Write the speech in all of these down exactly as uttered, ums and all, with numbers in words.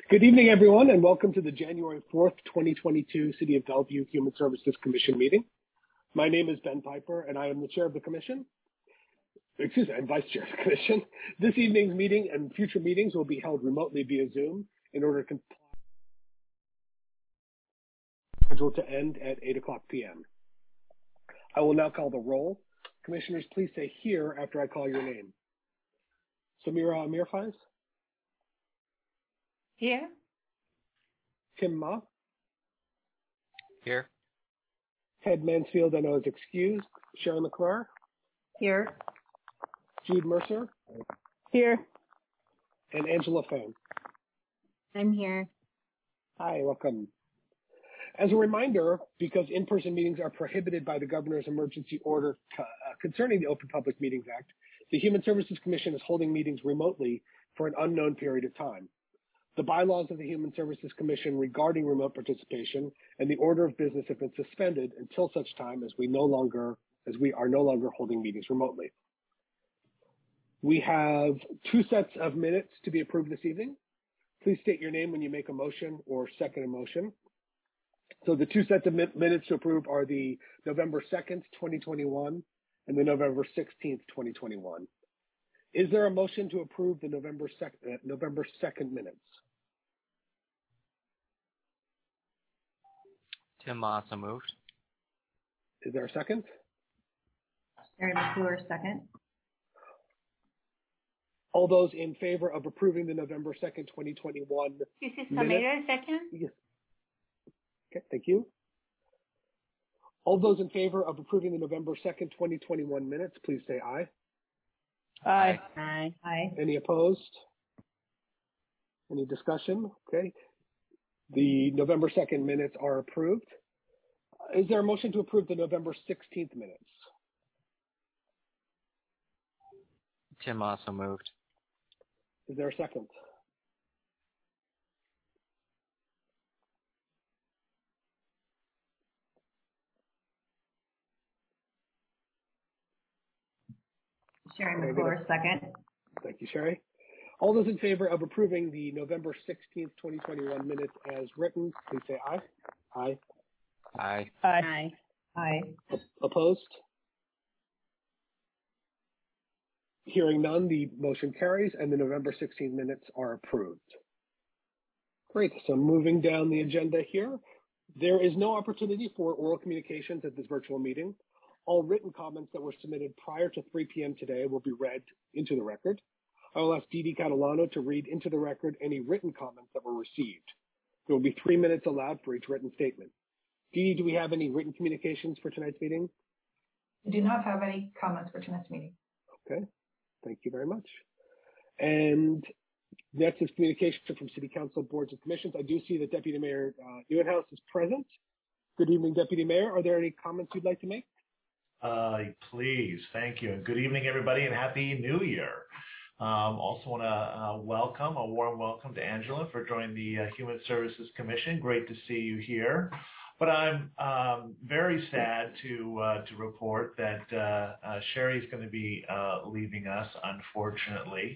Good evening, everyone, and welcome to the January fourth, twenty twenty-two City of Bellevue Human Services Commission meeting. My name is Ben Piper, and I am the chair of the commission. Excuse me, I'm vice chair of the commission. This evening's meeting and future meetings will be held remotely via Zoom in order to comply scheduled to end at eight o'clock p m I will now call the roll. Commissioners, please say here after I call your name. Samira Amirfaiz. Here. Tim Ma. Here. Ted Mansfield, I know is excused. Sharon McClure. Here. Jude Mercer. Here. And Angela Pham. I'm here. Hi, welcome. As a reminder, because in-person meetings are prohibited by the governor's emergency order uh, concerning the Open Public Meetings Act, the Human Services Commission is holding meetings remotely for an unknown period of time. The bylaws of the Human Services Commission regarding remote participation and the order of business have been suspended until such time as we no longer, as we are no longer holding meetings remotely. We have two sets of minutes to be approved this evening. Please state your name when you make a motion or second a motion. So the two sets of minutes to approve are the November second, twenty twenty-one and the November sixteenth, twenty twenty-one. Is there a motion to approve the November second, uh, November second minutes? Tim Massa moved. Is there a second? Mary McClure, second. All those in favor of approving the November second, twenty twenty-one This is minutes? Samira, second. Yes. Okay, thank you. All those in favor of approving the November second, twenty twenty-one minutes, please say aye. Aye. Aye. Aye. Any opposed? Any discussion? Okay. The November second minutes are approved. Is there a motion to approve the November sixteenth minutes? Tim also moved. Is there a second? Sherry McClure, second. Thank you, Sherry. All those in favor of approving the November sixteenth, twenty twenty-one minutes as written, please say aye. Aye. Aye. Aye. Aye. Opposed? Hearing none, the motion carries and the November sixteenth minutes are approved. Great, so moving down the agenda here, there is no opportunity for oral communications at this virtual meeting. All written comments that were submitted prior to three p m today will be read into the record. I will ask Dee Dee Catalano to read into the record any written comments that were received. There will be three minutes allowed for each written statement. Dee Dee, do we have any written communications for tonight's meeting? We do not have any comments for tonight's meeting. Okay, thank you very much. And next is communication from City Council boards and commissions. I do see that Deputy Mayor uh, Nieuwenhuis is present. Good evening, Deputy Mayor. Are there any comments you'd like to make? Uh, please, thank you. And good evening, everybody, and Happy New Year. Um, also want to uh, welcome, a warm welcome to Angela for joining the uh, Human Services Commission. Great to see you here. But I'm um, very sad to uh, to report that uh, uh, Sherry's going to be uh, leaving us, unfortunately.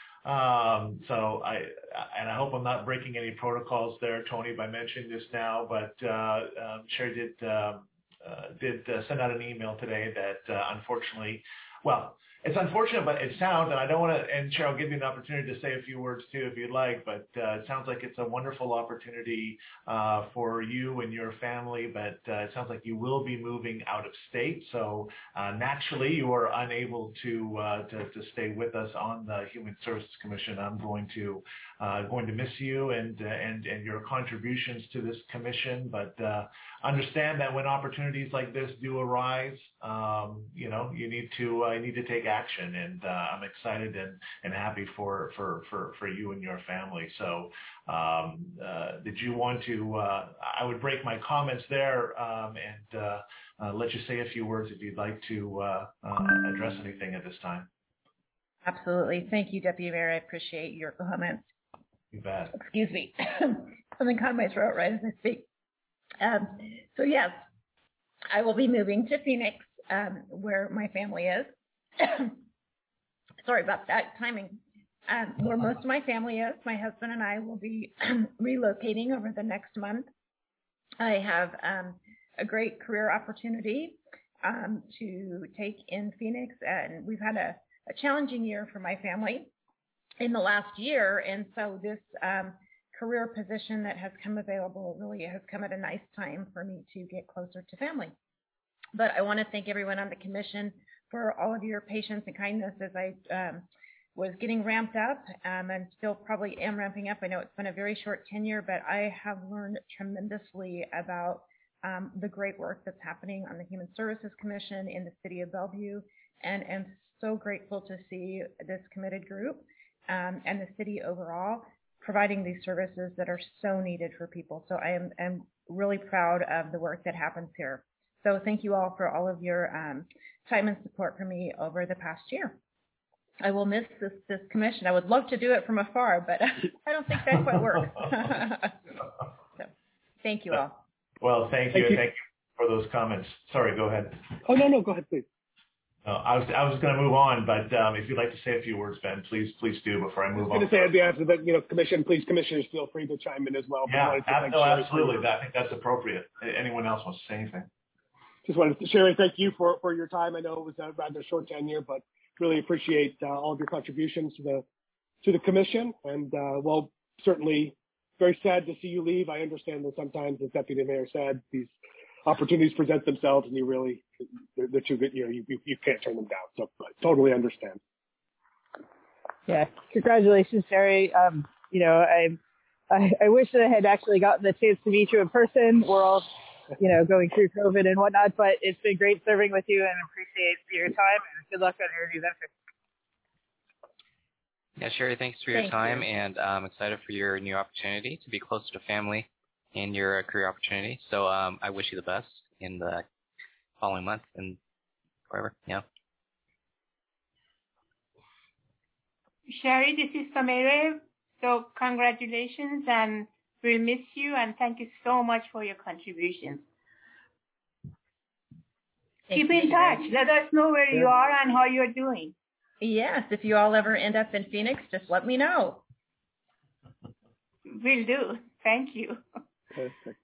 Um, so I and I hope I'm not breaking any protocols there, Tony, by mentioning this now. But uh, um, Sherry did. Uh, Uh, did uh, send out an email today that uh, unfortunately, well, it's unfortunate, but it's sound, and I don't want to, and Cheryl, I'll give you an opportunity to say a few words too if you'd like, but uh, it sounds like it's a wonderful opportunity uh, for you and your family, but uh, it sounds like you will be moving out of state, so uh, naturally you are unable to, uh, to to stay with us on the Human Services Commission. I'm going to uh, going to miss you and uh, and and your contributions to this commission, but uh, understand that when opportunities like this do arise, um, you know, you need to uh, you need to take action, and uh, I'm excited and, and happy for, for, for, for you and your family. So um, uh, did you want to, uh, I would break my comments there um, and uh, uh, let you say a few words if you'd like to uh, uh, address anything at this time. Absolutely. Thank you, Deputy Mayor. I appreciate your comments. You bet. Excuse me. Something caught in my throat right as I speak. Um, so yes, I will be moving to Phoenix, um, where my family is. Sorry about that timing. um, where most of my family is. My husband and I will be relocating over the next month. I have um, a great career opportunity um, to take in Phoenix, and we've had a, a challenging year for my family in the last year, and so this um, career position that has come available really has come at a nice time for me to get closer to family. But I want to thank everyone on the commission for all of your patience and kindness as I um, was getting ramped up um, and still probably am ramping up. I know it's been a very short tenure, but I have learned tremendously about um, the great work that's happening on the Human Services Commission in the city of Bellevue, and am so grateful to see this committed group um, and the city overall providing these services that are so needed for people. So I am, am really proud of the work that happens here. So thank you all for all of your um, time and support for me over the past year. I will miss this, this commission. I would love to do it from afar, but I don't think that quite works. So thank you all. Well, thank you. Thank you. Thank you for those comments. Sorry, go ahead. Oh, no, no, go ahead, please. No, I was I was going to move on, but um, if you'd like to say a few words, Ben, please please do before I move on. I was going to say at the answer that, you know, commission, please, commissioners, feel free to chime in as well. Yeah, But ab- thank no, Sherry absolutely. for- That, I think that's appropriate. Anyone else wants to say anything? Just wanted to, Sherry, thank you for, for your time. I know it was a rather short tenure, but really appreciate uh, all of your contributions to the to the commission. And uh, well, certainly very sad to see you leave. I understand that sometimes, as Deputy Mayor said, these opportunities present themselves, and you really they're, they're too good. You know, you, you you can't turn them down. So I totally understand. Yeah, congratulations, Sherry. Um, you know, I, I I wish that I had actually gotten the chance to meet you in person. We're all, you know, going through COVID and whatnot, but it's been great serving with you, and appreciate your time, and good luck on your new venture. Yeah, Sherry, thanks for your Thank time, you. and I'm excited for your new opportunity to be closer to family and your uh, career opportunity. So um, I wish you the best in the following month and wherever. Yeah. Sherry, this is Samere. So congratulations, and we'll miss you, and thank you so much for your contributions. Thank Keep you, in Sherry. touch. Let us know where you are and how you're doing. Yes, if you all ever end up in Phoenix, just let me know. Will do. Thank you. Perfect.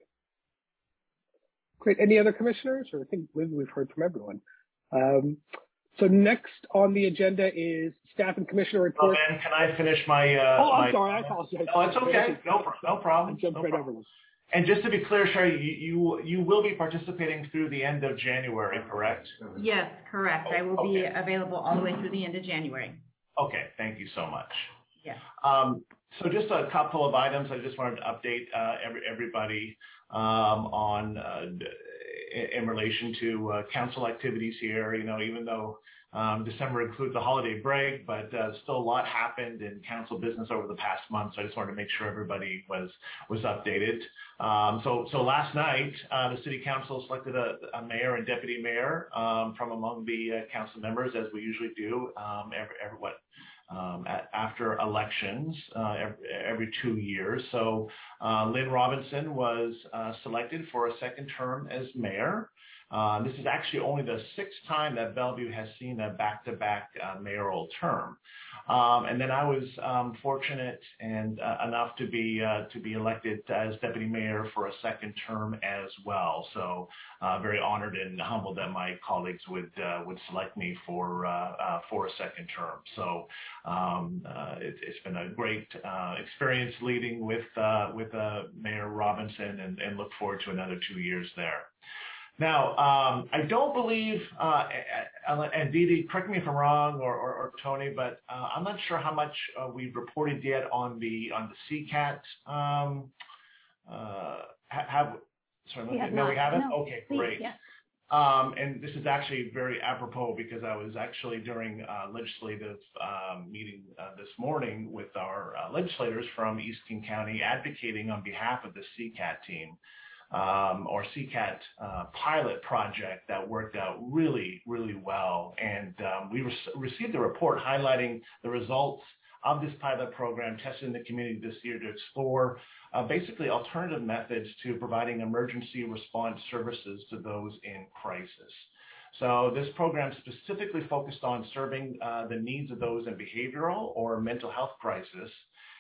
Great. Any other commissioners? Or I think we've we've heard from everyone. Um, so next on the agenda is staff and commissioner Oh, reports. Ben, can I finish my? Uh, Oh, I'm my sorry. I apologize. No, it's okay. No, pro- no problem. I jumped No right problem. over this. And just to be clear, Sherry, you, you you will be participating through the end of January, correct? Yes, correct. I will be Okay. available all the way through the end of January. Okay, thank you so much. Yes. Um, so just a couple of items. I just wanted to update uh, every, everybody um, on uh, in, in relation to uh, council activities here. You know, even though um, December includes a holiday break, but uh, still a lot happened in council business over the past month. So I just wanted to make sure everybody was was updated. Um, so so last night, uh, the city council selected a, a mayor and deputy mayor um, from among the uh, council members, as we usually do um, every, every what. Um, at, after elections uh, every, every two years. So uh, Lynn Robinson was uh, selected for a second term as mayor. Uh, this is actually only the sixth time that Bellevue has seen a back-to-back uh, mayoral term. Um, and then I was um, fortunate and uh, enough to be uh, to be elected as deputy mayor for a second term as well. So uh, very honored and humbled that my colleagues would uh, would select me for uh, uh, for a second term. So um, uh, it, it's been a great uh, experience leading with uh, with uh, Mayor Robinson, and, and look forward to another two years there. Now, um, I don't believe, uh, and Dee Dee, correct me if I'm wrong, or, or, or Tony, but uh, I'm not sure how much uh, we've reported yet on the on the C CAT. Um, uh, have sorry, We have no, not. we haven't. No, Okay, please, great. yes. Um, and this is actually very apropos because I was actually during uh, legislative um, meeting uh, this morning with our uh, legislators from East King County advocating on behalf of the C CAT team. Um, or C CAT uh, pilot project that worked out really, really well. And um, we re- received a report highlighting the results of this pilot program tested in the community this year to explore uh, basically alternative methods to providing emergency response services to those in crisis. So this program specifically focused on serving uh, the needs of those in behavioral or mental health crisis.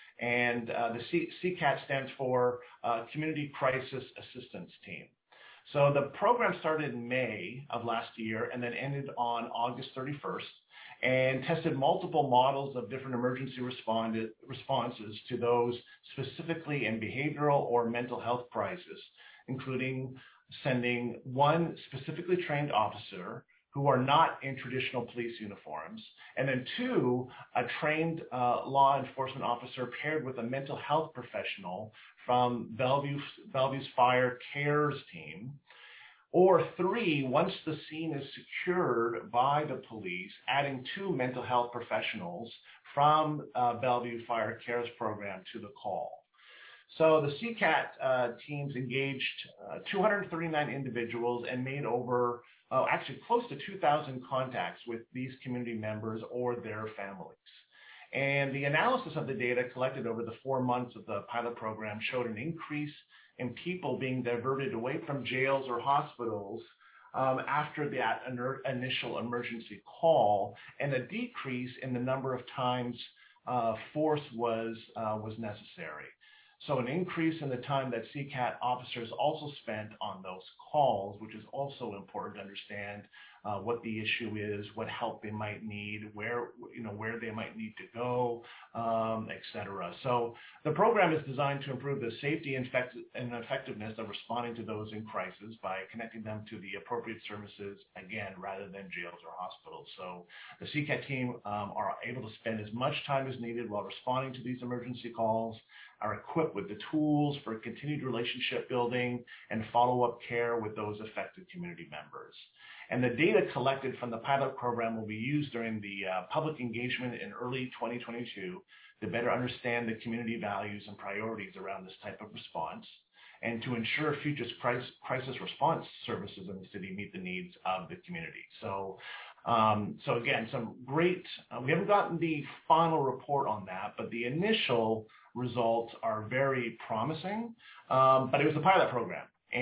And uh, the C- CCAT stands for uh, Community Crisis Assistance Team. So the program started in May of last year and then ended on August thirty-first, and tested multiple models of different emergency responded, responses to those specifically in behavioral or mental health crisis, including sending one specifically trained officer who are not in traditional police uniforms, and then two, a trained uh, law enforcement officer paired with a mental health professional from Bellevue, Bellevue's Fire CARES team, or three, once the scene is secured by the police, adding two mental health professionals from uh, Bellevue Fire CARES program to the call. So the CCAT uh, teams engaged uh, two hundred thirty-nine individuals and made over, uh, actually close to two thousand contacts with these community members or their families. And the analysis of the data collected over the four months of the pilot program showed an increase in people being diverted away from jails or hospitals um, after that initial emergency call, and a decrease in the number of times uh, force was uh, was necessary. So an increase in the time that CCAT officers also spent on those calls, which is also important to understand uh, what the issue is, what help they might need, where you know where they might need to go, um, et cetera. So the program is designed to improve the safety and effectiveness of responding to those in crisis by connecting them to the appropriate services, again, rather than jails or hospitals. So the CCAT team um, are able to spend as much time as needed while responding to these emergency calls, are equipped with the tools for continued relationship building and follow-up care with those affected community members. And the data collected from the pilot program will be used during the uh, public engagement in early twenty twenty-two to better understand the community values and priorities around this type of response, and to ensure future crisis response services in the city meet the needs of the community. So, um, so again, some great, uh, we haven't gotten the final report on that, but the initial results are very promising, um, but it was a pilot program.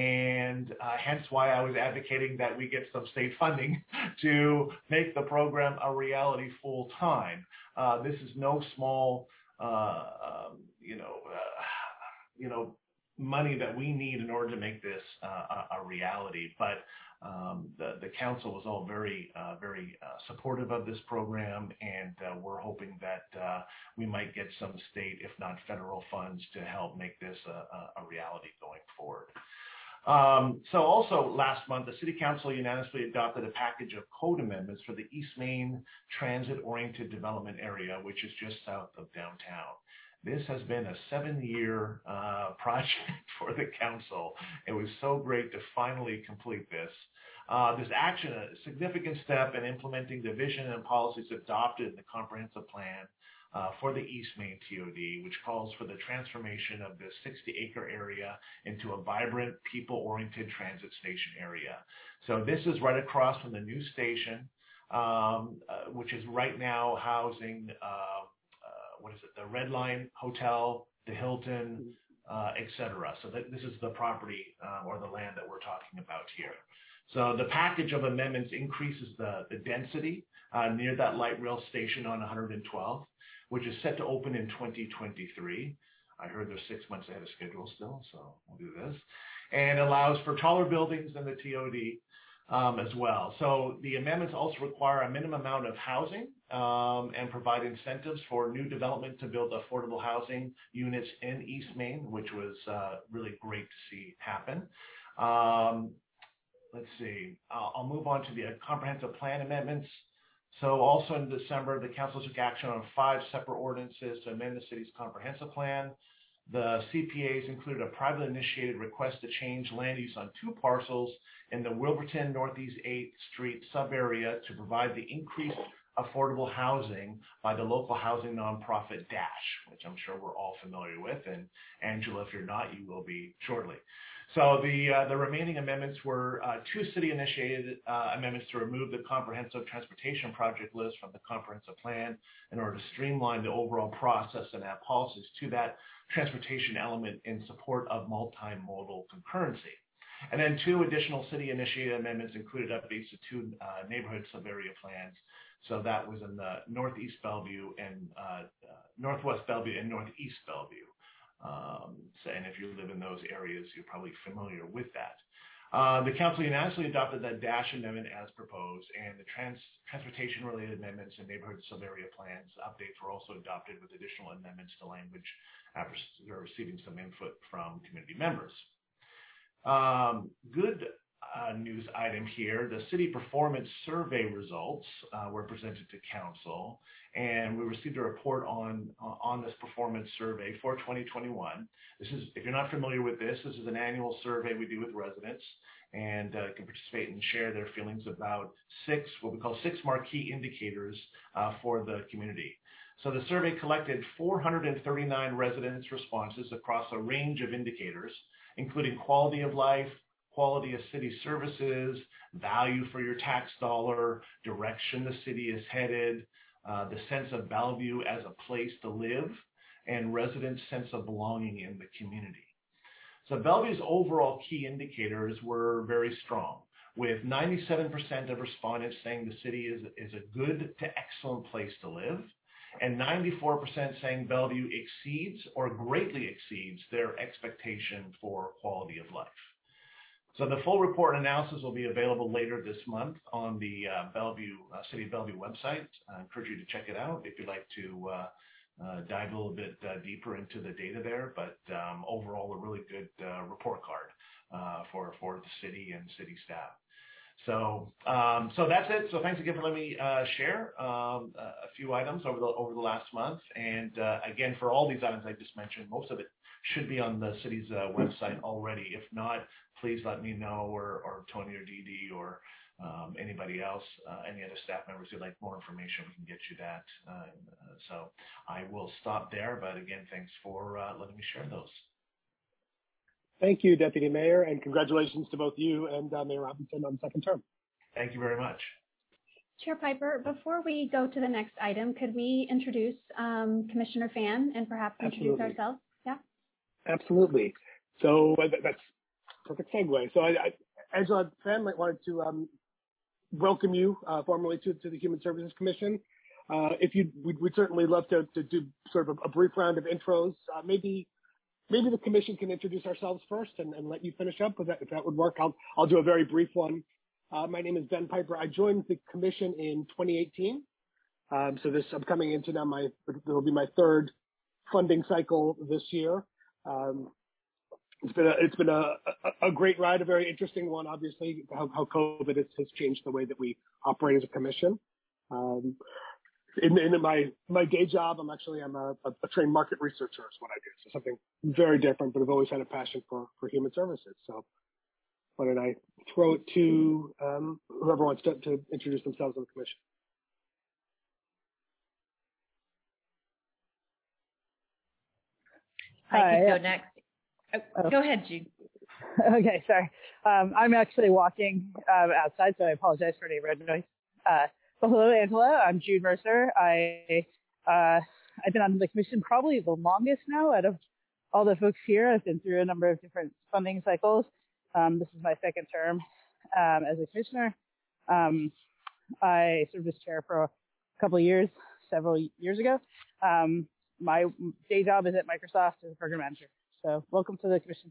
And uh, hence why I was advocating that we get some state funding to make the program a reality full time. Uh, this is no small, uh, um, you know, uh, you know, money that we need in order to make this uh, a, a reality. But um, the, the council was all very, uh, very uh, supportive of this program, and uh, we're hoping that uh, we might get some state, if not federal, funds to help make this a, a reality going forward. Um, so also last month, the City Council unanimously adopted a package of code amendments for the East Main Transit-Oriented Development Area, which is just south of downtown. This has been a seven-year uh, project for the council. It was so great to finally complete this. Uh, this action, a significant step in implementing the vision and policies adopted in the comprehensive plan uh, for the East Main T O D, which calls for the transformation of this sixty acre area into a vibrant, people-oriented transit station area. So this is right across from the new station, um, uh, which is right now housing uh, what is it, the Red Line Hotel, the Hilton, uh, et cetera. So that this is the property uh, or the land that we're talking about here. So the package of amendments increases the, the density uh, near that light rail station on one hundred twelfth, which is set to open in twenty twenty-three. I heard they're six months ahead of schedule still, so we'll do this. And allows for taller buildings than the T O D um, as well. So the amendments also require a minimum amount of housing um, and provide incentives for new development to build affordable housing units in East Main, which was uh, really great to see happen. Um, let's see, I'll, I'll move on to the comprehensive plan amendments. So also in December, the council took action on five separate ordinances to amend the city's comprehensive plan. The C P As included a privately initiated request to change land use on two parcels in the Wilburton Northeast eighth Street sub-area to provide the increased affordable housing by the local housing nonprofit DASH, which I'm sure we're all familiar with. And Angela, if you're not, you will be shortly. So the uh, the remaining amendments were uh, two city-initiated uh, amendments to remove the comprehensive transportation project list from the comprehensive plan in order to streamline the overall process and add policies to that transportation element in support of multimodal concurrency. And then two additional city-initiated amendments included updates to two uh, neighborhood sub-area plans. So that was in the Northeast Bellevue and uh, uh, Northwest Bellevue and Northeast Bellevue. Um, so, and if you live in those areas, you're probably familiar with that. Uh, the council unanimously adopted the Dash Amendment as proposed, and the trans transportation-related amendments and neighborhood sub-area plans updates were also adopted with additional amendments to language after receiving some input from community members. Um, good uh, news item here, the city performance survey results uh, were presented to council, and we received a report on, uh, on this performance survey for twenty twenty-one. This is, if you're not familiar with this, this is an annual survey we do with residents, and uh, can participate and share their feelings about six, what we call six marquee indicators uh, for the community. So the survey collected four hundred thirty-nine residents' responses across a range of indicators, including quality of life, quality of city services, value for your tax dollar, direction the city is headed, uh, the sense of Bellevue as a place to live, and residents' sense of belonging in the community. So Bellevue's overall key indicators were very strong, with ninety-seven percent of respondents saying the city is, is a good to excellent place to live, and ninety-four percent saying Bellevue exceeds or greatly exceeds their expectation for quality of life. So the full report and analysis will be available later this month on the uh, Bellevue, uh, City of Bellevue website. I encourage you to check it out if you'd like to uh, uh, dive a little bit uh, deeper into the data there. But um, overall, a really good uh, report card uh, for, for the city and city staff. So, um, so that's it. So thanks again for letting me uh, share um, a few items over the over the last month. And uh, again, for all these items I just mentioned, most of it should be on the city's uh, website already. If not, please let me know, or, or Tony or Dee Dee or um, anybody else, uh, any other staff members who'd like more information, we can get you that. Uh, so I will stop there. But again, thanks for uh, letting me share those. Thank you, Deputy Mayor, and congratulations to both you and uh, Mayor Robinson on the second term. Thank you very much. Chair Piper, before we go to the next item, could we introduce um, Commissioner Fan and perhaps introduce Absolutely. ourselves? Yeah. Absolutely. So uh, that's a perfect segue. So I, I, Angela Fan might wanted to um, welcome you uh, formally to, to the Human Services Commission. Uh, if you, we'd, we'd certainly love to, to do sort of a, a brief round of intros. Uh, maybe. Maybe the commission can introduce ourselves first and, and let you finish up if that, if that would work. I'll, I'll do a very brief one. Uh, my name is Ben Piper. I joined the commission in twenty eighteen. Um, so this, I'm coming into now my, it will be my third funding cycle this year. Um, it's been a, it's been a, a, a great ride, a very interesting one, obviously, how, how COVID has, has changed the way that we operate as a commission. Um, In, in my my day job, I'm actually I'm a, a trained market researcher is what I do. So something very different, but I've always had a passion for, for human services. So why don't I throw it to um, whoever wants to, to introduce themselves on the commission. I Hi. can go next. Oh, Oh. Go ahead, Jude. Okay, sorry. Um, I'm actually walking um, outside, so I apologize for any red noise. Uh, well, hello, Angela. I'm Jude Mercer. I, uh, I've been on the commission probably the longest now out of all the folks here. I've been through a number of different funding cycles. Um, this is my second term um, as a commissioner. Um, I served as chair for a couple of years, several years ago. Um, my day job is at Microsoft as a program manager. So welcome to the commission.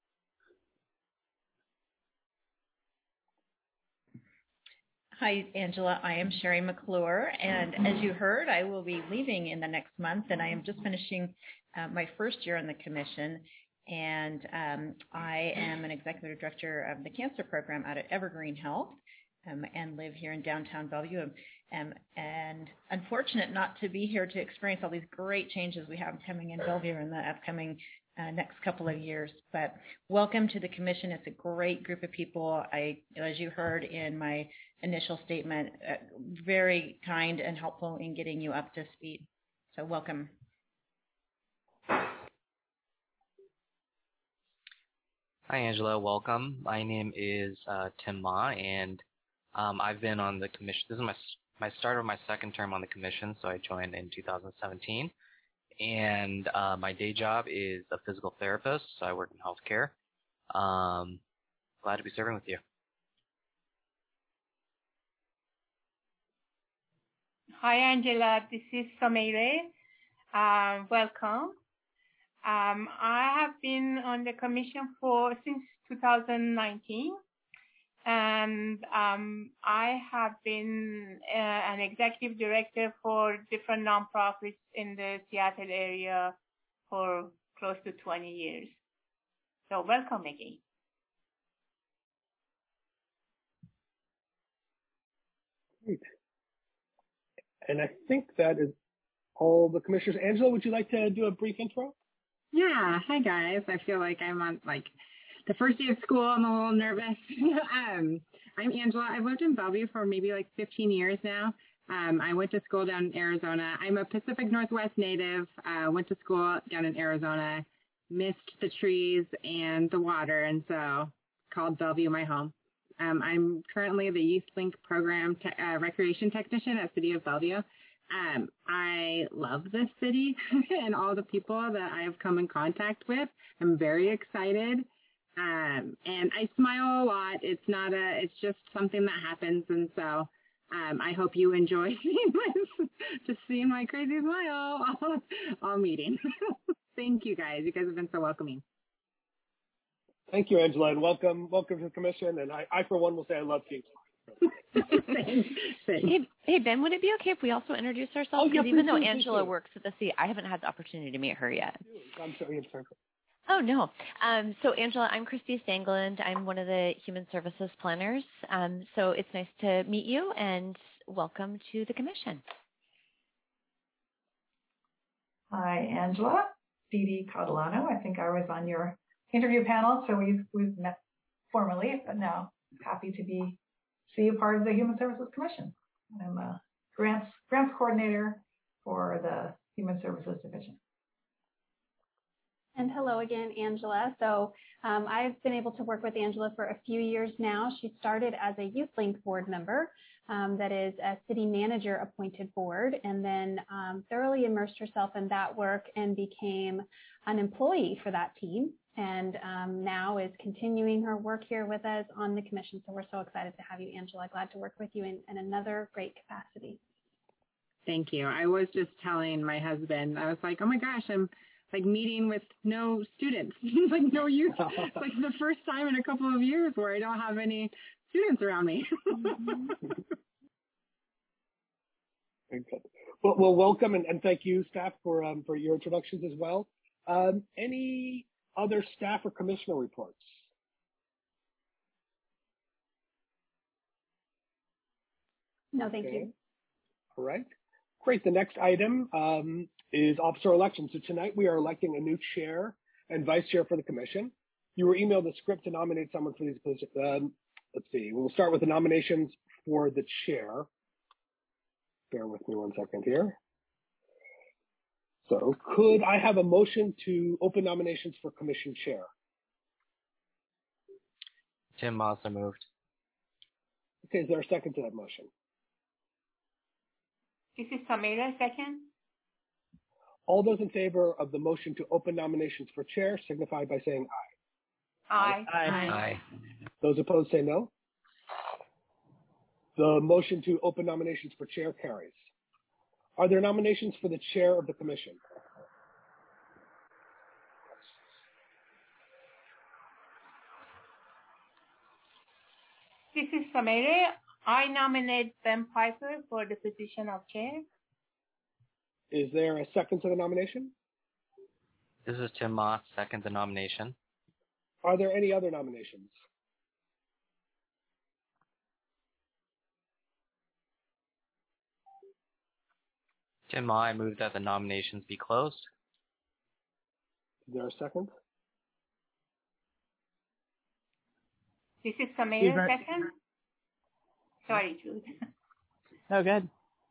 Hi, Angela. I am Sherry McClure, and as you heard, I will be leaving in the next month, and I am just finishing uh, my first year on the commission, and um, I am an executive director of the cancer program out at Evergreen Health, um, and live here in downtown Bellevue, um, and unfortunate not to be here to experience all these great changes we have coming in Bellevue in the upcoming Uh, next couple of years. But welcome to the commission. It's a great group of people. I, as you heard in my initial statement, uh, very kind and helpful in getting you up to speed. So welcome. Hi, Angela. Welcome. My name is uh, Tim Ma, and um, I've been on the commission. This is my my start of my second term on the commission, so I joined in two thousand seventeen. And uh, my day job is a physical therapist, so I work in healthcare. Um, glad to be serving with you. Hi, Angela. This is Someire. Uh, welcome. Um, I have been on the commission for since two thousand nineteen, and um, I have been uh, an executive director for different nonprofits in the Seattle area for close to twenty years. So welcome again. Great. And I think that is all the commissioners. Angela, would you like to do a brief intro? Yeah. Hi, guys. I feel like I'm on like the first day of school. I'm a little nervous. um, I'm Angela. I've lived in Bellevue for maybe like fifteen years now. Um, I went to school down in Arizona. I'm a Pacific Northwest native. Uh, went to school down in Arizona, missed the trees and the water, and so called Bellevue my home. Um, I'm currently the Youth Link Program te- uh, Recreation Technician at City of Bellevue. Um, I love this city and all the people that I have come in contact with. I'm very excited. Um, and I smile a lot. It's not a, it's just something that happens. And so, um, I hope you enjoy seeing my, just seeing my crazy smile all, all meeting. Thank you guys. You guys have been so welcoming. Thank you, Angela, and welcome, welcome to the commission. And I, I for one, will say I love seeing smiles. Hey, hey, Ben, would it be okay if we also introduce ourselves? Oh, yeah, Because even please though do, please Angela do. works at the C, I haven't had the opportunity to meet her yet. I'm sorry, I'm sorry. Oh, no. Um, so, Angela, I'm Christy Stangland. I'm one of the Human Services planners. Um, so it's nice to meet you, and welcome to the commission. Hi, Angela. Dee Dee Catalano. I think I was on your interview panel, so we've we've met formally, but now happy to be see you part of the Human Services Commission. I'm a grants grants coordinator for the Human Services Division. And hello again, Angela. So um, I've been able to work with Angela for a few years now. She started as a Youth Link board member, um, that is a city manager appointed board, and then um, thoroughly immersed herself in that work and became an employee for that team. And um, now is continuing her work here with us on the commission. So we're so excited to have you, Angela. Glad to work with you in, in another great capacity. Thank you. I was just telling my husband, I was like, oh my gosh, I'm like meeting with no students, like no youth. It's like the first time in a couple of years where I don't have any students around me. Very good. Well, well welcome, and, and thank you, staff, for um, for your introductions as well. Um, any other staff or commissioner reports? No, thank Okay. you. All right. Great. The next item um, is officer elections. So tonight we are electing a new chair and vice chair for the commission. You were emailed a script to nominate someone for these positions. Um, let's see. We'll start with the nominations for the chair. Bear with me one second here. So could I have a motion to open nominations for commission chair? Tim Mazza moved. Okay, is there a second to that motion? This is Samira, second. All those in favor of the motion to open nominations for chair signify by saying aye. Aye. Aye. Aye. Those opposed say no. The motion to open nominations for chair carries. Are there nominations for the chair of the commission? This is Samira. I nominate Ben Piper for the position of chair. Is there a second to the nomination? This is Tim Ma, second the nomination. Are there any other nominations? Tim Ma, I move that the nominations be closed. Is there a second? This is Samira, second. Sorry, Jude. Oh, good.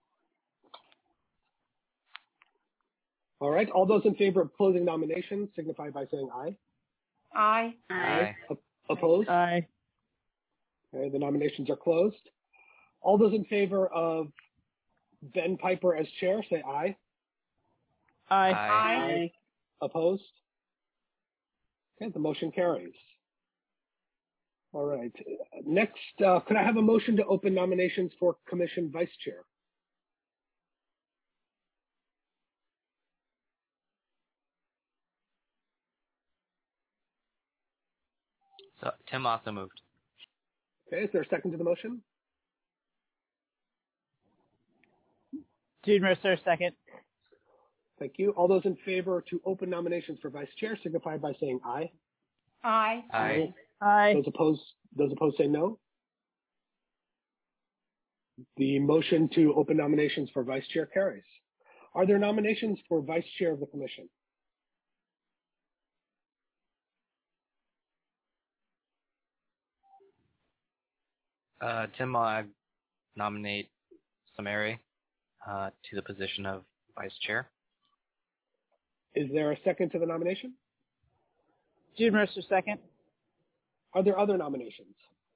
All right. All those in favor of closing nominations signify by saying aye. Aye. Aye. O- opposed? Aye. Okay, the nominations are closed. All those in favor of Ben Piper as chair, say aye. Aye. Aye. Opposed? Okay, the motion carries. All right. Next, uh, could I have a motion to open nominations for Commission Vice Chair? So Tim also moved. Okay, is there a second to the motion? Jude Mercer, second. Thank you. All those in favor to open nominations for Vice Chair signify by saying aye. Aye. Aye. Aye. Those opposed, those opposed say no. The motion to open nominations for Vice Chair carries. Are there nominations for Vice Chair of the Commission? Uh, Tim, I nominate Samari uh, to the position of Vice Chair. Is there a second to the nomination? Jude Mercer, second. Are there other nominations?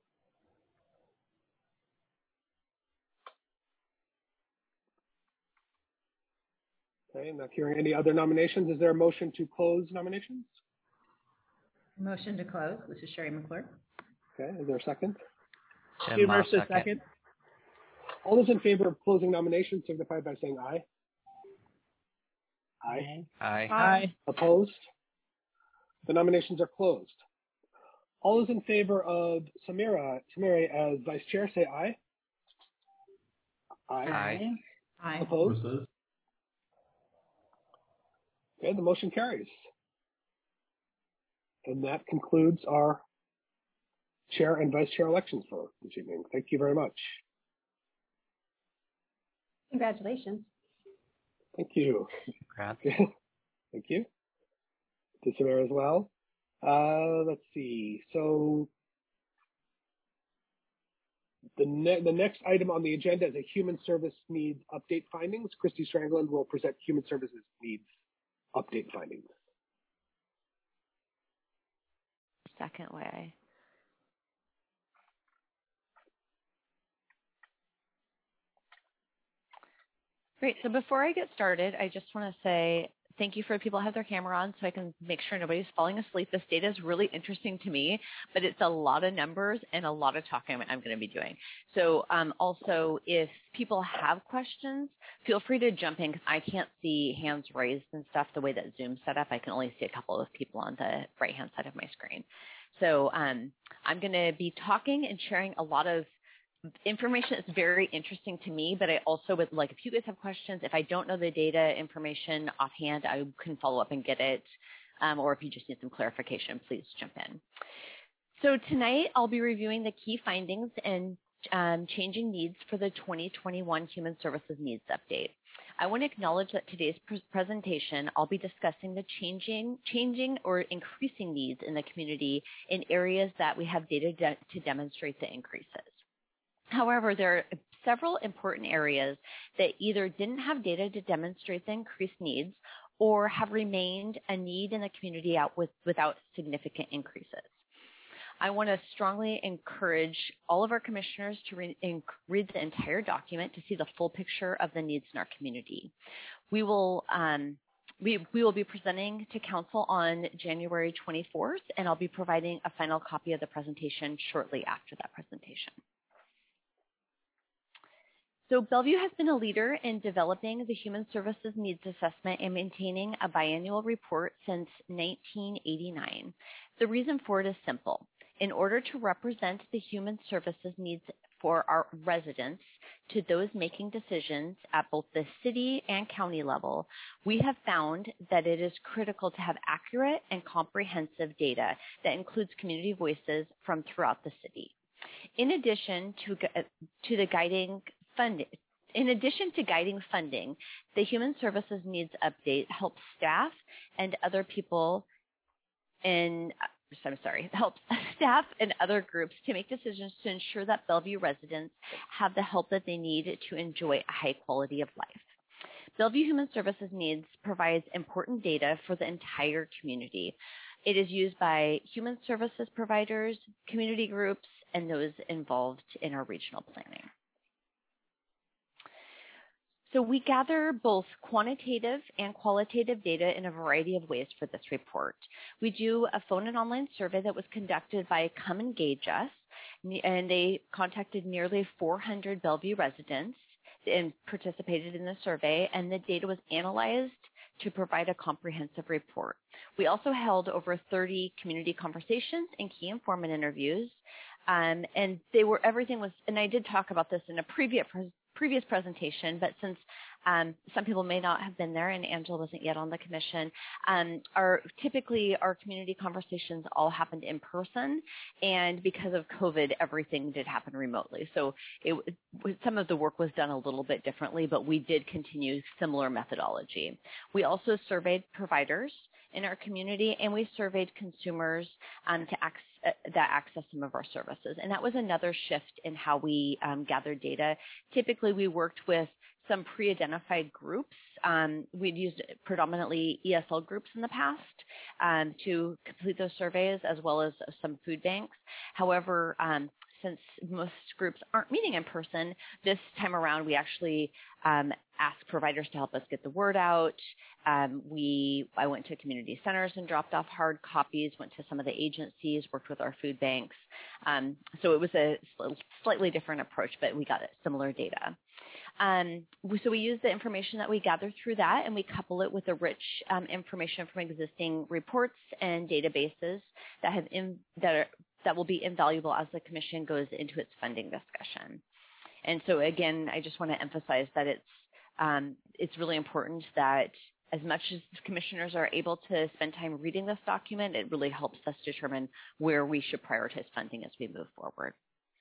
Okay, not hearing any other nominations. Is there a motion to close nominations? Motion to close. This is Sherry McClure. Okay, is there a second? Tim, Jude uh, Mercer, second. second. All those in favor of closing nominations signify by saying aye. Aye. Aye. Aye. Opposed? The nominations are closed. All those in favor of Samira, Samira as Vice Chair say aye. Aye. Aye. Aye. Opposed? Okay, the motion carries. And that concludes our Chair and Vice Chair elections for this evening. Thank you very much. Congratulations. Thank you. Congrats. Thank you. To Samira as well. Uh, let's see. So the, ne the next item on the agenda is a human service needs update findings. Christy Strangland will present human services needs update findings. Second way. Great. So before I get started, I just want to say thank you for the people who have their camera on so I can make sure nobody's falling asleep. This data is really interesting to me, but it's a lot of numbers and a lot of talking I'm going to be doing. So um, also, if people have questions, feel free to jump in because I can't see hands raised and stuff the way that Zoom's set up. I can only see a couple of people on the right-hand side of my screen. So um, I'm going to be talking and sharing a lot of information that's very interesting to me, but I also would like, if you guys have questions, if I don't know the data information offhand, I can follow up and get it. Um, or if you just need some clarification, please jump in. So tonight I'll be reviewing the key findings and um, changing needs for the twenty twenty-one Human Services Needs Update. I want to acknowledge that today's pr presentation, I'll be discussing the changing, changing or increasing needs in the community in areas that we have data de to demonstrate the increases. However, there are several important areas that either didn't have data to demonstrate the increased needs or have remained a need in the community out with, without significant increases. I want to strongly encourage all of our commissioners to re read the entire document to see the full picture of the needs in our community. We will, um, we, we will be presenting to Council on January twenty-fourth, and I'll be providing a final copy of the presentation shortly after that presentation. So Bellevue has been a leader in developing the Human Services Needs Assessment and maintaining a biannual report since nineteen eighty-nine. The reason for it is simple. In order to represent the human services needs for our residents to those making decisions at both the city and county level, we have found that it is critical to have accurate and comprehensive data that includes community voices from throughout the city. In addition to, to the guiding funding, in addition to guiding funding, the Human Services Needs Update helps staff and other people in, I'm sorry, helps staff and other groups to make decisions to ensure that Bellevue residents have the help that they need to enjoy a high quality of life. Bellevue Human Services Needs provides important data for the entire community. It is used by human services providers, community groups, and those involved in our regional planning. So we gather both quantitative and qualitative data in a variety of ways for this report. We do a phone and online survey that was conducted by Come Engage Us, and they contacted nearly four hundred Bellevue residents and participated in the survey, and the data was analyzed to provide a comprehensive report. We also held over thirty community conversations and key informant interviews, um, and they were everything was. And I did talk about this in a previous previous presentation, but since um, some people may not have been there, and Angela wasn't yet on the commission, um, our typically our community conversations all happened in person, and because of COVID, everything did happen remotely. So it, some of the work was done a little bit differently, but we did continue similar methodology. We also surveyed providers in our community, and we surveyed consumers um, to access, uh, that access some of our services. And that was another shift in how we um, gathered data. Typically, we worked with some pre-identified groups. Um, we'd used predominantly E S L groups in the past um, to complete those surveys, as well as some food banks. However, um, since most groups aren't meeting in person, this time around we actually um, asked providers to help us get the word out. Um, we, I went to community centers and dropped off hard copies, went to some of the agencies, worked with our food banks. Um, so it was a slightly different approach, but we got similar data. Um, so we use the information that we gather through that, and we couple it with the rich um, information from existing reports and databases that have in, that are that will be invaluable as the commission goes into its funding discussion. And so again, I just want to emphasize that it's um, it's really important that as much as commissioners are able to spend time reading this document, it really helps us determine where we should prioritize funding as we move forward.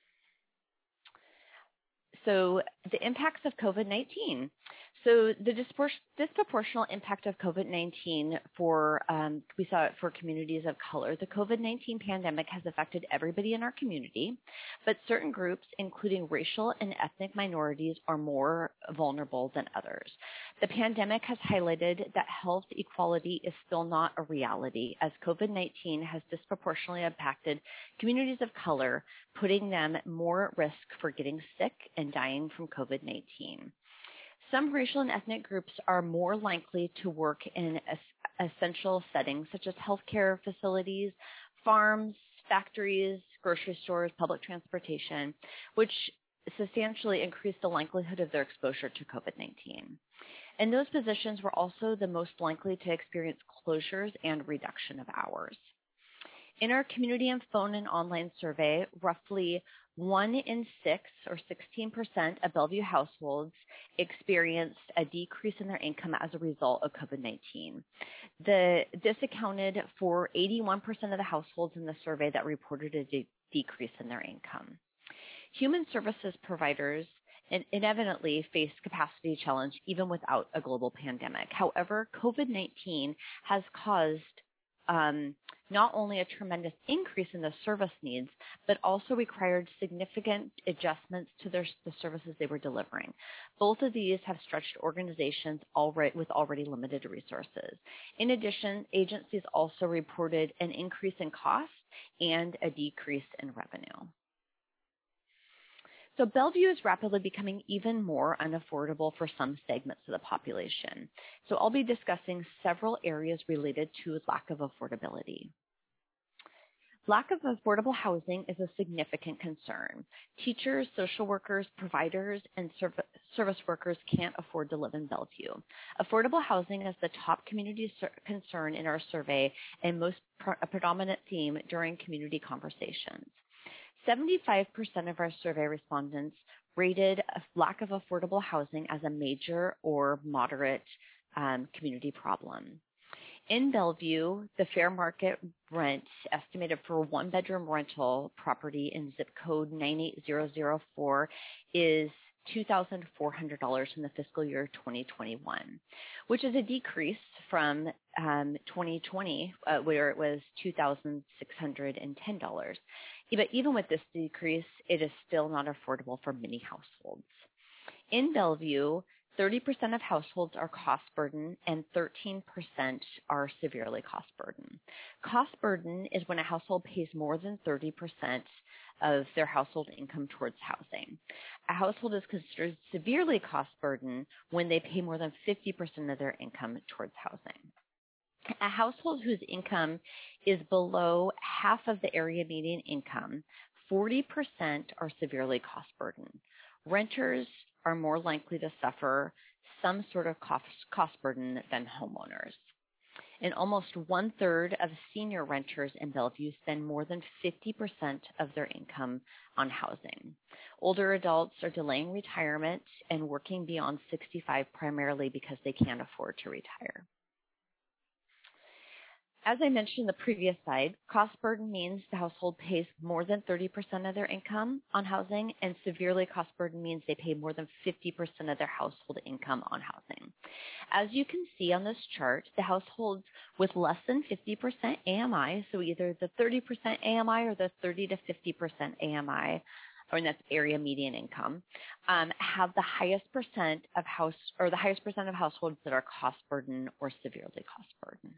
So the impacts of COVID nineteen. So the disproportional impact of COVID nineteen for, um, we saw it for communities of color. The COVID nineteen pandemic has affected everybody in our community, but certain groups, including racial and ethnic minorities, are more vulnerable than others. The pandemic has highlighted that health equality is still not a reality, as COVID nineteen has disproportionately impacted communities of color, putting them more at risk for getting sick and dying from COVID nineteen. Some racial and ethnic groups are more likely to work in essential settings such as healthcare facilities, farms, factories, grocery stores, public transportation, which substantially increase the likelihood of their exposure to COVID nineteen. And those positions were also the most likely to experience closures and reduction of hours. In our community and phone and online survey, roughly one in six, or sixteen percent, of Bellevue households experienced a decrease in their income as a result of COVID nineteen. The, this accounted for eighty-one percent of the households in the survey that reported a de- decrease in their income. Human services providers inevitably face capacity challenge even without a global pandemic. However, COVID nineteen has caused Um, not only a tremendous increase in the service needs, but also required significant adjustments to their, the services they were delivering. Both of these have stretched organizations already, with already limited resources. In addition, agencies also reported an increase in cost and a decrease in revenue. So Bellevue is rapidly becoming even more unaffordable for some segments of the population. So I'll be discussing several areas related to lack of affordability. Lack of affordable housing is a significant concern. Teachers, social workers, providers, and serv- service workers can't afford to live in Bellevue. Affordable housing is the top community ser- concern in our survey and most pr- a predominant theme during community conversations. seventy-five percent of our survey respondents rated a lack of affordable housing as a major or moderate um, community problem. In Bellevue, the fair market rent estimated for a one-bedroom rental property in zip code nine eight zero zero four is two thousand four hundred dollars in the fiscal year twenty twenty-one, which is a decrease from um, twenty twenty, uh, where it was two thousand six hundred ten dollars. But even with this decrease, it is still not affordable for many households. In Bellevue, thirty percent of households are cost burden and thirteen percent are severely cost burden. Cost burden is when a household pays more than thirty percent of their household income towards housing. A household is considered severely cost burden when they pay more than fifty percent of their income towards housing. A household whose income is below half of the area median income, forty percent are severely cost burden. Renters are more likely to suffer some sort of cost, cost burden than homeowners. And almost one-third of senior renters in Bellevue spend more than fifty percent of their income on housing. Older adults are delaying retirement and working beyond sixty-five primarily because they can't afford to retire. As I mentioned in the previous slide, cost burden means the household pays more than thirty percent of their income on housing, and severely cost burden means they pay more than fifty percent of their household income on housing. As you can see on this chart, the households with less than fifty percent A M I, so either the thirty percent A M I or the thirty to fifty percent A M I, or that's area median income, um, have the highest percent of house or the highest percent of households that are cost burden or severely cost burden.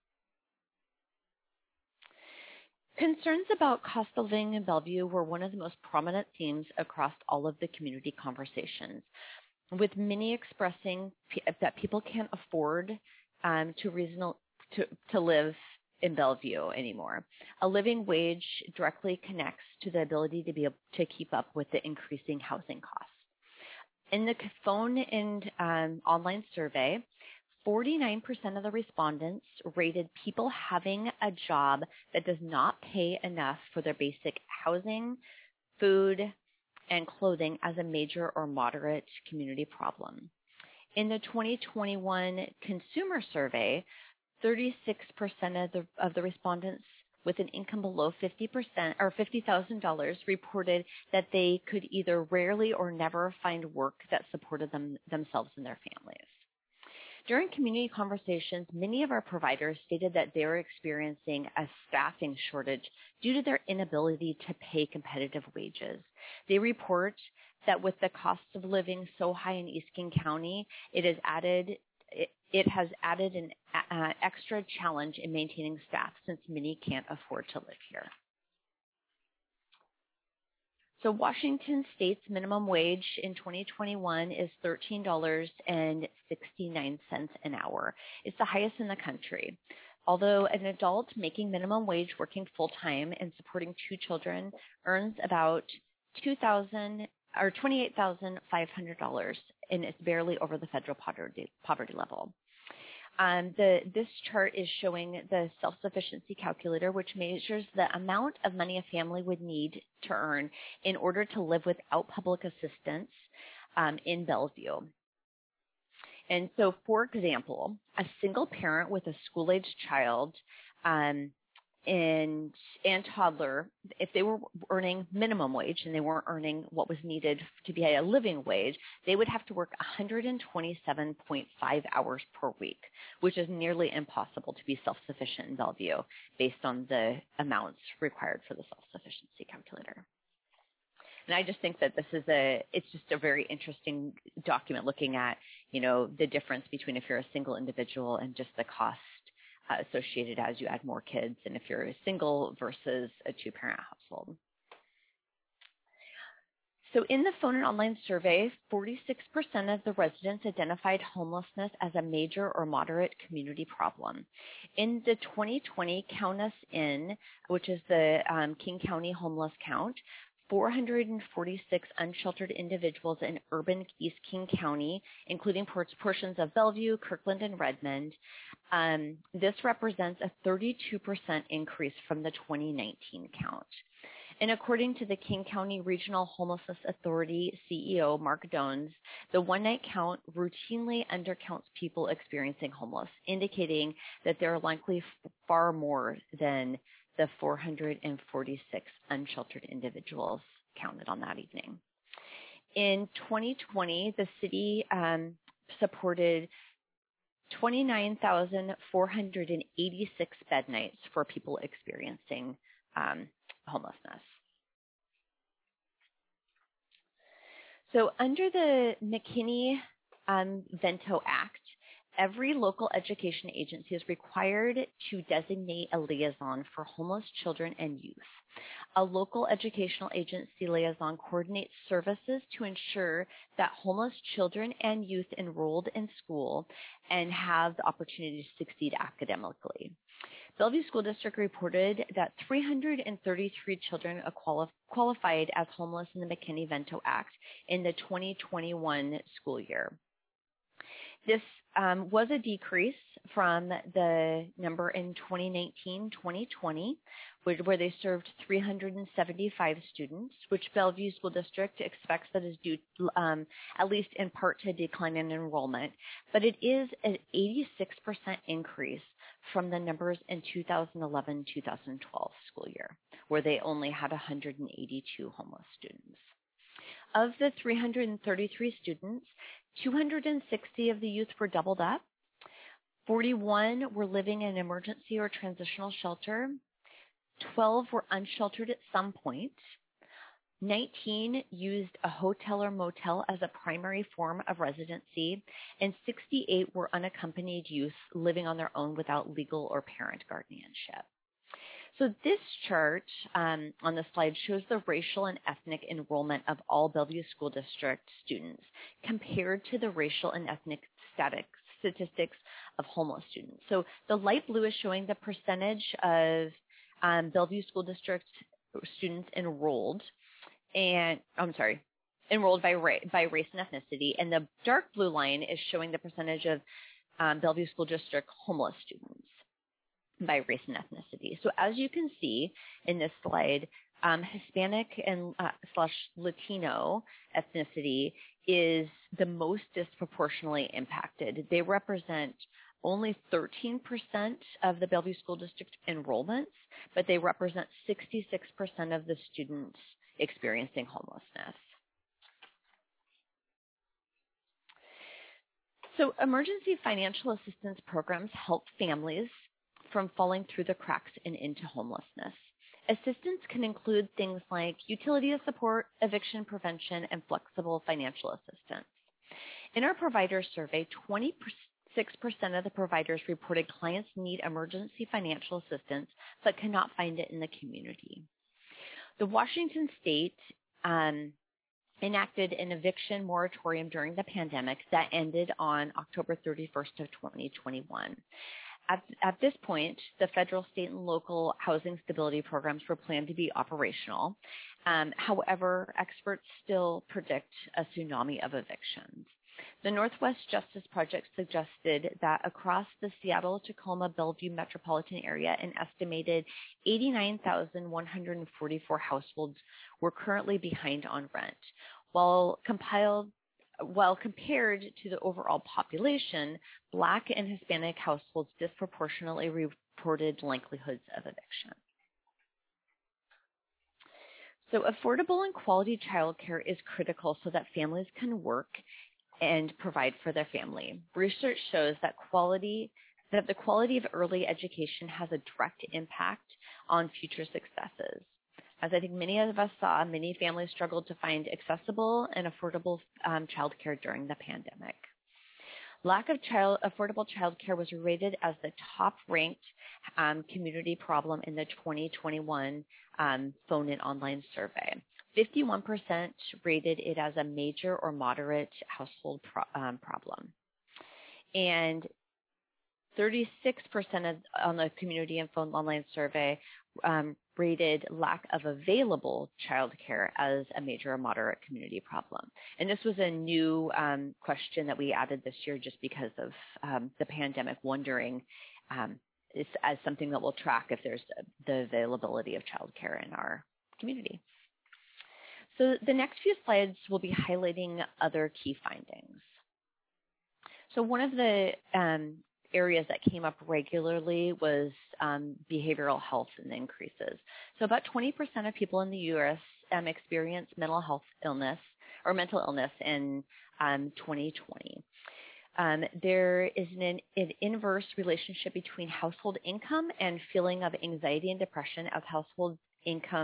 Concerns about cost of living in Bellevue were one of the most prominent themes across all of the community conversations, with many expressing p- that people can't afford um, to, reasonable, to, to live in Bellevue anymore. A living wage directly connects to the ability to be able to keep up with the increasing housing costs. In the phone and um, online survey, forty-nine percent of the respondents rated people having a job that does not pay enough for their basic housing, food, and clothing as a major or moderate community problem. In the twenty twenty-one consumer survey, thirty-six percent of the, of the respondents with an income below fifty percent or fifty thousand dollars reported that they could either rarely or never find work that supported them themselves and their families. During community conversations, many of our providers stated that they were experiencing a staffing shortage due to their inability to pay competitive wages. They report that with the cost of living so high in East King County, it has added it, it has added an uh, extra challenge in maintaining staff since many can't afford to live here. So Washington State's minimum wage in twenty twenty-one is thirteen dollars and sixty-nine cents an hour. It's the highest in the country. Although an adult making minimum wage working full-time and supporting two children earns about two thousand dollars or twenty-eight thousand five hundred dollars, and it's barely over the federal poverty, poverty level. Um, the, this chart is showing the self-sufficiency calculator, which measures the amount of money a family would need to earn in order to live without public assistance um, in Bellevue. And so, for example, a single parent with a school-aged child um, and, and toddler, if they were earning minimum wage and they weren't earning what was needed to be a living wage, they would have to work one hundred twenty-seven point five hours per week, which is nearly impossible to be self-sufficient in Bellevue based on the amounts required for the self-sufficiency calculator. And I just think that this is a, it's just a very interesting document looking at, you know, the difference between if you're a single individual and just the cost uh, associated as you add more kids, and if you're a single versus a two-parent household. So in the phone and online survey, forty-six percent of the residents identified homelessness as a major or moderate community problem. In the twenty twenty Count Us In, which is the um, King County homeless count, four hundred forty-six unsheltered individuals in urban East King County, including portions of Bellevue, Kirkland, and Redmond. Um, this represents a thirty-two percent increase from the twenty nineteen count. And according to the King County Regional Homelessness Authority C E O, Mark Dones, the one-night count routinely undercounts people experiencing homeless, indicating that there are likely far more than the four hundred forty-six unsheltered individuals counted on that evening. In twenty twenty, the city um, supported twenty-nine thousand four hundred eighty-six bed nights for people experiencing um, homelessness. So under the McKinney um, Vento Act, every local education agency is required to designate a liaison for homeless children and youth. A local educational agency liaison coordinates services to ensure that homeless children and youth enrolled in school and have the opportunity to succeed academically. Bellevue School District reported that three hundred thirty-three children quali- qualified as homeless in the McKinney-Vento Act in the twenty twenty-one school year. This um, was a decrease from the number in twenty nineteen twenty twenty, where, where they served three hundred seventy-five students, which Bellevue School District expects that is due um, at least in part to a decline in enrollment. But it is an eighty-six percent increase from the numbers in two thousand eleven two thousand twelve school year, where they only had one hundred eighty-two homeless students. Of the three hundred thirty-three students, two hundred sixty of the youth were doubled up, forty-one were living in emergency or transitional shelter, twelve were unsheltered at some point, nineteen used a hotel or motel as a primary form of residency, and sixty-eight were unaccompanied youth living on their own without legal or parent guardianship. So this chart um, on the slide shows the racial and ethnic enrollment of all Bellevue School District students compared to the racial and ethnic static statistics of homeless students. So the light blue is showing the percentage of um, Bellevue School District students enrolled, and I'm sorry, enrolled by, ra- by race and ethnicity, and the dark blue line is showing the percentage of um, Bellevue School District homeless students by race and ethnicity. So as you can see in this slide, um, Hispanic and uh, slash Latino ethnicity is the most disproportionately impacted. They represent only thirteen percent of the Bellevue School District enrollments, but they represent sixty-six percent of the students experiencing homelessness. So emergency financial assistance programs help families from falling through the cracks and into homelessness. Assistance can include things like utility support, eviction prevention, and flexible financial assistance. In our provider survey, twenty-six percent of the providers reported clients need emergency financial assistance but cannot find it in the community. The Washington State um, enacted an eviction moratorium during the pandemic that ended on October thirty-first of twenty twenty-one. At, at this point, the federal, state, and local housing stability programs were planned to be operational. Um, however, experts still predict a tsunami of evictions. The Northwest Justice Project suggested that across the Seattle, Tacoma, Bellevue metropolitan area, an estimated eighty-nine thousand one hundred forty-four households were currently behind on rent. While compiled While compared to the overall population, Black and Hispanic households disproportionately reported likelihoods of eviction. So affordable and quality childcare is critical so that families can work and provide for their family. Research shows that quality that the quality of early education has a direct impact on future successes. As I think many of us saw, many families struggled to find accessible and affordable um, childcare during the pandemic. Lack of child, affordable childcare was rated as the top-ranked um, community problem in the twenty twenty-one um, phone and online survey. fifty-one percent rated it as a major or moderate household pro- um, problem. And thirty-six percent of, on the community and phone online survey um, rated lack of available childcare as a major or moderate community problem. And this was a new um, question that we added this year just because of um, the pandemic, wondering um, this as something that we'll track if there's the availability of childcare in our community. So the next few slides will be highlighting other key findings. So one of the um, areas that came up regularly was um, behavioral health and increases. So about twenty percent of people in the U S um, experience mental health illness or mental illness in um, twenty twenty. Um, there is an, an inverse relationship between household income and feeling of anxiety and depression as household income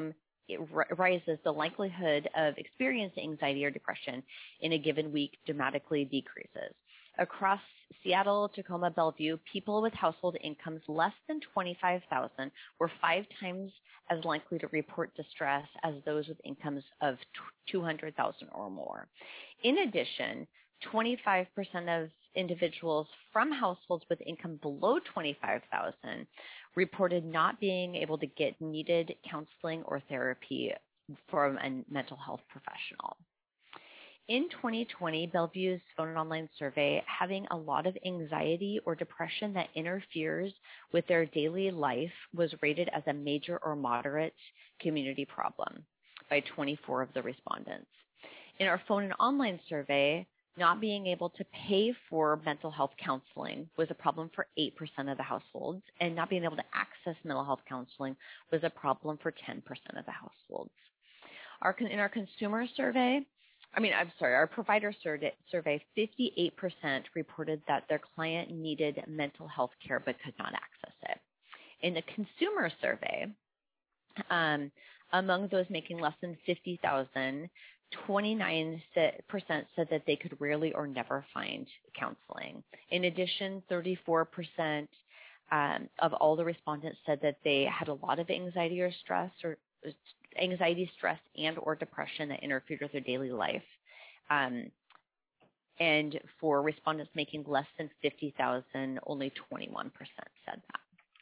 it rises, the likelihood of experiencing anxiety or depression in a given week dramatically decreases. Across Seattle, Tacoma, Bellevue, people with household incomes less than twenty-five thousand dollars were five times as likely to report distress as those with incomes of two hundred thousand dollars or more. In addition, twenty-five percent of individuals from households with income below twenty-five thousand dollars reported not being able to get needed counseling or therapy from a mental health professional. In twenty twenty, Bellevue's Phone and Online survey, having a lot of anxiety or depression that interferes with their daily life was rated as a major or moderate community problem by twenty-four of the respondents. In our Phone and Online survey, not being able to pay for mental health counseling was a problem for eight percent of the households, and not being able to access mental health counseling was a problem for ten percent of the households. Our, in our consumer survey, I mean, I'm sorry, our provider survey, fifty-eight percent reported that their client needed mental health care but could not access it. In the consumer survey, um, among those making less than fifty thousand dollars, twenty-nine percent said that they could rarely or never find counseling. In addition, thirty-four percent um, of all the respondents said that they had a lot of anxiety or stress or anxiety, stress, and or depression that interfered with their daily life. Um, and for respondents making less than fifty thousand dollars, only twenty-one percent said that.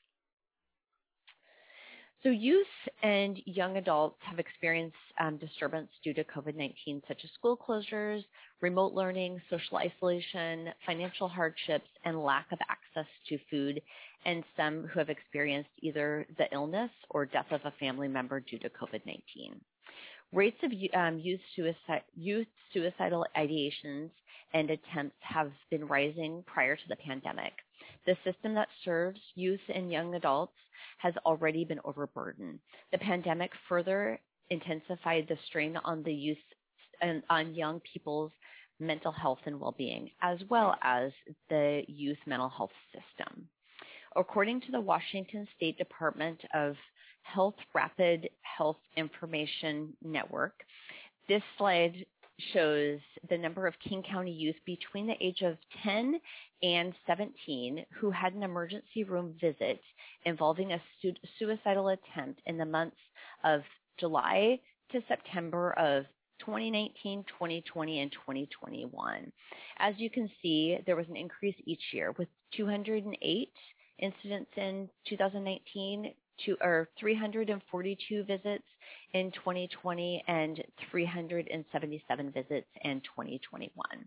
So youth and young adults have experienced um, disturbance due to COVID nineteen, such as school closures, remote learning, social isolation, financial hardships, and lack of access to food, and some who have experienced either the illness or death of a family member due to COVID nineteen. Rates of um, youth, suicide, youth suicidal ideations and attempts have been rising prior to the pandemic. The system that serves youth and young adults has already been overburdened. The pandemic further intensified the strain on the youth and on young people's mental health and well-being, as well as the youth mental health system. According to the Washington State Department of Health Rapid Health Information Network, this slide shows the number of King County youth between the age of ten and seventeen who had an emergency room visit involving a su- suicidal attempt in the months of July to September of twenty nineteen, twenty twenty, and twenty twenty-one. As you can see, there was an increase each year with two hundred eight incidents in two thousand nineteen, to, or three hundred forty-two visits in twenty twenty, and three hundred seventy-seven visits in twenty twenty-one.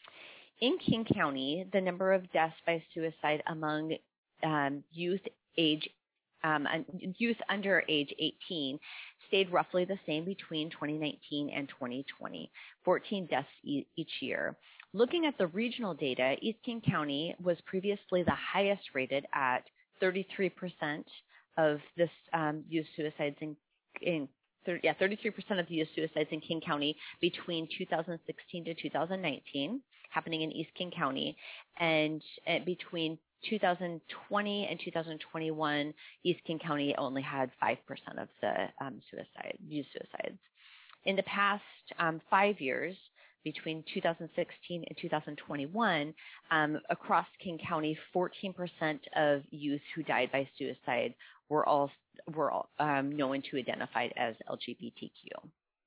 In King County, the number of deaths by suicide among um, youth age um, youth under age eighteen stayed roughly the same between twenty nineteen and twenty twenty, fourteen deaths e- each year. Looking at the regional data, East King County was previously the highest rated at thirty-three percent of this um, youth suicides in, in thirty, yeah, thirty-three percent of the youth suicides in King County between two thousand sixteen to two thousand nineteen, happening in East King County, and uh, between two thousand twenty and two thousand twenty-one, East King County only had five percent of the um, suicide, youth suicides. In the past um, five years, between two thousand sixteen and two thousand twenty-one, um, across King County, fourteen percent of youth who died by suicide were all were all, um, known to identified as L G B T Q.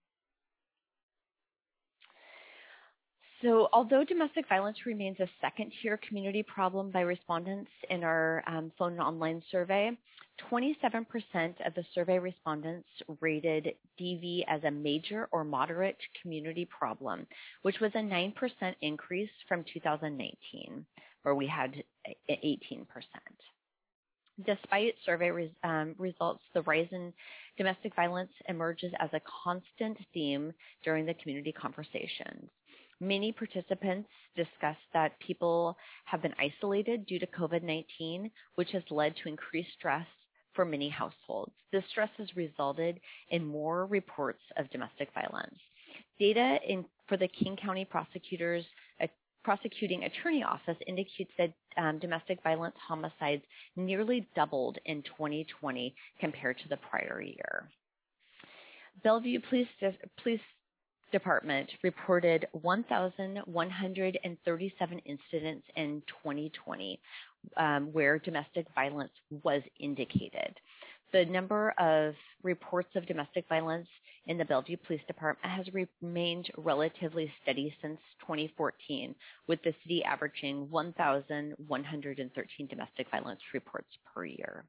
So although domestic violence remains a second-tier community problem by respondents in our um, phone and online survey, twenty-seven percent of the survey respondents rated D V as a major or moderate community problem, which was a nine percent increase from two thousand nineteen, where we had eighteen percent. Despite survey res, um, results, the rise in domestic violence emerges as a constant theme during the community conversations. Many participants discussed that people have been isolated due to COVID nineteen, which has led to increased stress for many households. This stress has resulted in more reports of domestic violence. Data in, for the King County Prosecutor's uh, Prosecuting Attorney Office indicates that um, domestic violence homicides nearly doubled in twenty twenty compared to the prior year. Bellevue Police, Police Department reported one thousand one hundred thirty-seven incidents in twenty twenty um, where domestic violence was indicated. The number of reports of domestic violence in the Bellevue Police Department has remained relatively steady since twenty fourteen, with the city averaging one thousand one hundred thirteen domestic violence reports per year.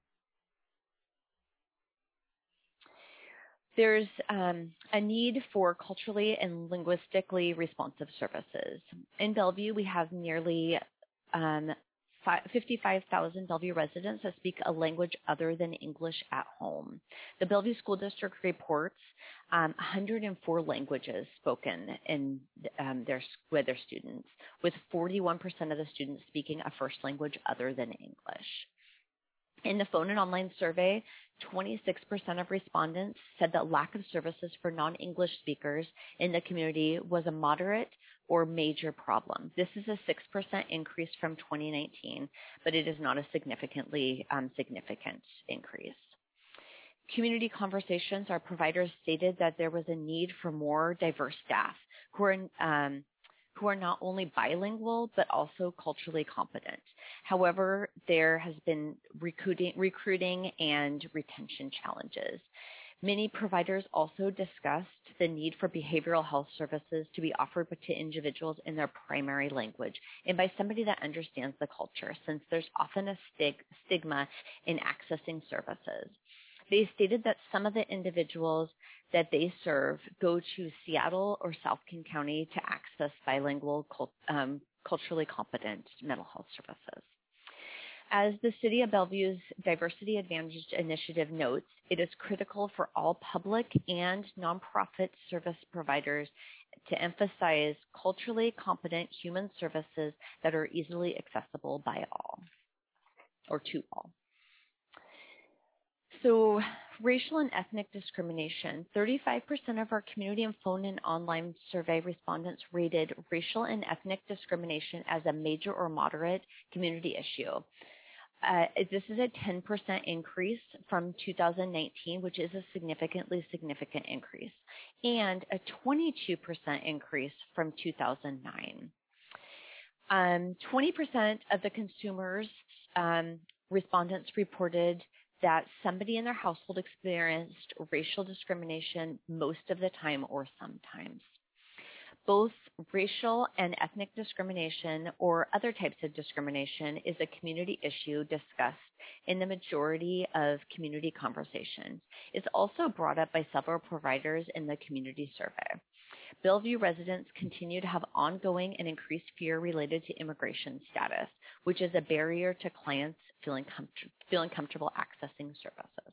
There's um, a need for culturally and linguistically responsive services. In Bellevue, we have nearly um, fifty-five thousand Bellevue residents that speak a language other than English at home. The Bellevue School District reports um, one hundred four languages spoken in um, their, with their students, with forty-one percent of the students speaking a first language other than English. In the phone and online survey, twenty-six percent of respondents said that lack of services for non-English speakers in the community was a moderate or major problem. This is a six percent increase from twenty nineteen, but it is not a significantly um, significant increase. Community conversations, our providers stated that there was a need for more diverse staff who are um, who are not only bilingual, but also culturally competent. However, there has been recruiting, recruiting and retention challenges. Many providers also discussed the need for behavioral health services to be offered to individuals in their primary language and by somebody that understands the culture, since there's often a stig- stigma in accessing services. They stated that some of the individuals that they serve go to Seattle or South King County to access bilingual, um, culturally competent mental health services. As the City of Bellevue's Diversity Advantage Initiative notes, it is critical for all public and nonprofit service providers to emphasize culturally competent human services that are easily accessible by all, or to all. So racial and ethnic discrimination. thirty-five percent of our community and phone and online survey respondents rated racial and ethnic discrimination as a major or moderate community issue. Uh, this is a ten percent increase from two thousand nineteen, which is a significantly significant increase, and a twenty-two percent increase from two thousand nine. Um, twenty percent of the consumers, um, respondents reported that somebody in their household experienced racial discrimination most of the time or sometimes. Both racial and ethnic discrimination or other types of discrimination is a community issue discussed in the majority of community conversations. It's also brought up by several providers in the community survey. Bellevue residents continue to have ongoing and increased fear related to immigration status, which is a barrier to clients feeling, comfort- feeling comfortable accessing services.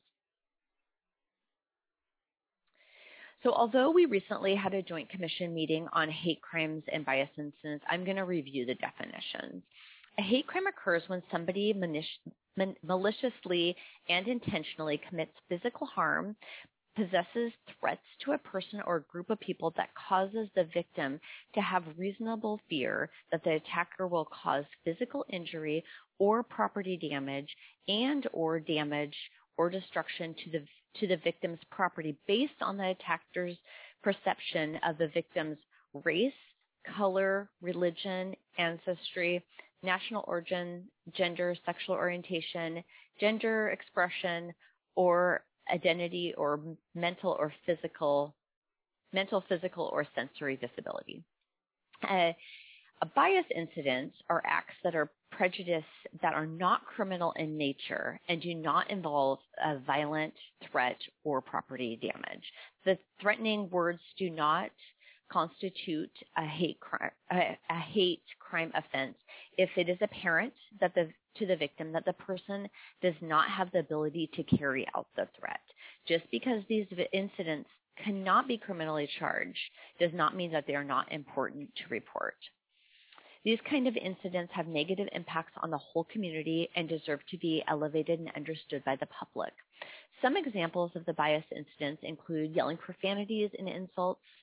So although we recently had a joint commission meeting on hate crimes and bias incidents, I'm going to review the definitions. A hate crime occurs when somebody manish- maliciously and intentionally commits physical harm, possesses threats to a person or a group of people that causes the victim to have reasonable fear that the attacker will cause physical injury or property damage and or damage or destruction to the to the victim's property based on the attacker's perception of the victim's race, color, religion, ancestry, national origin, gender, sexual orientation, gender expression, or identity, or mental or physical, mental, physical, or sensory disability. Uh, a bias incidents are acts that are prejudice that are not criminal in nature and do not involve a violent threat or property damage. The threatening words do not constitute a hate crime, a, a hate crime offense if it is apparent that the to the victim that the person does not have the ability to carry out the threat. Just because these incidents cannot be criminally charged does not mean that they are not important to report. These kind of incidents have negative impacts on the whole community and deserve to be elevated and understood by the public. Some examples of the bias incidents include yelling profanities and insults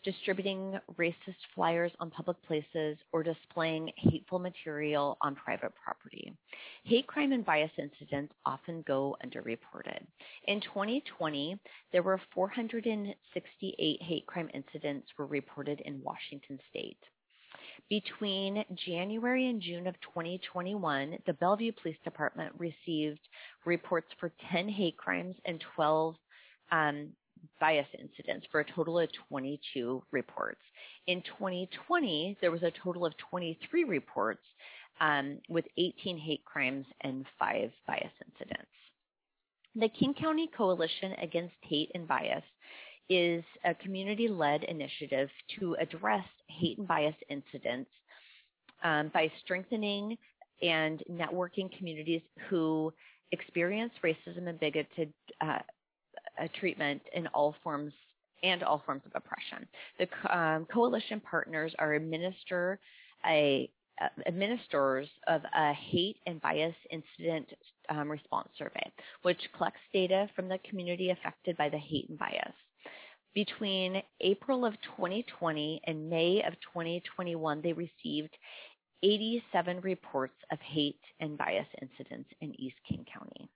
distributing racist flyers on public places, or displaying hateful material on private property. Hate crime and bias incidents often go underreported. In twenty twenty, there were four hundred sixty-eight hate crime incidents were reported in Washington state. Between January and June of twenty twenty-one, the Bellevue Police Department received reports for ten hate crimes and twelve um, bias incidents for a total of twenty-two reports. In twenty twenty, there was a total of twenty-three reports um, with eighteen hate crimes and five bias incidents. The King County Coalition Against Hate and Bias is a community-led initiative to address hate and bias incidents um, by strengthening and networking communities who experience racism and bigoted uh, uh, treatment in all forms and all forms of oppression. The um, coalition partners are administer a Uh, administrators of a hate and bias incident um, response survey, which collects data from the community affected by the hate and bias. Between April of twenty twenty and May of twenty twenty-one, they received eighty-seven reports of hate and bias incidents in East King County.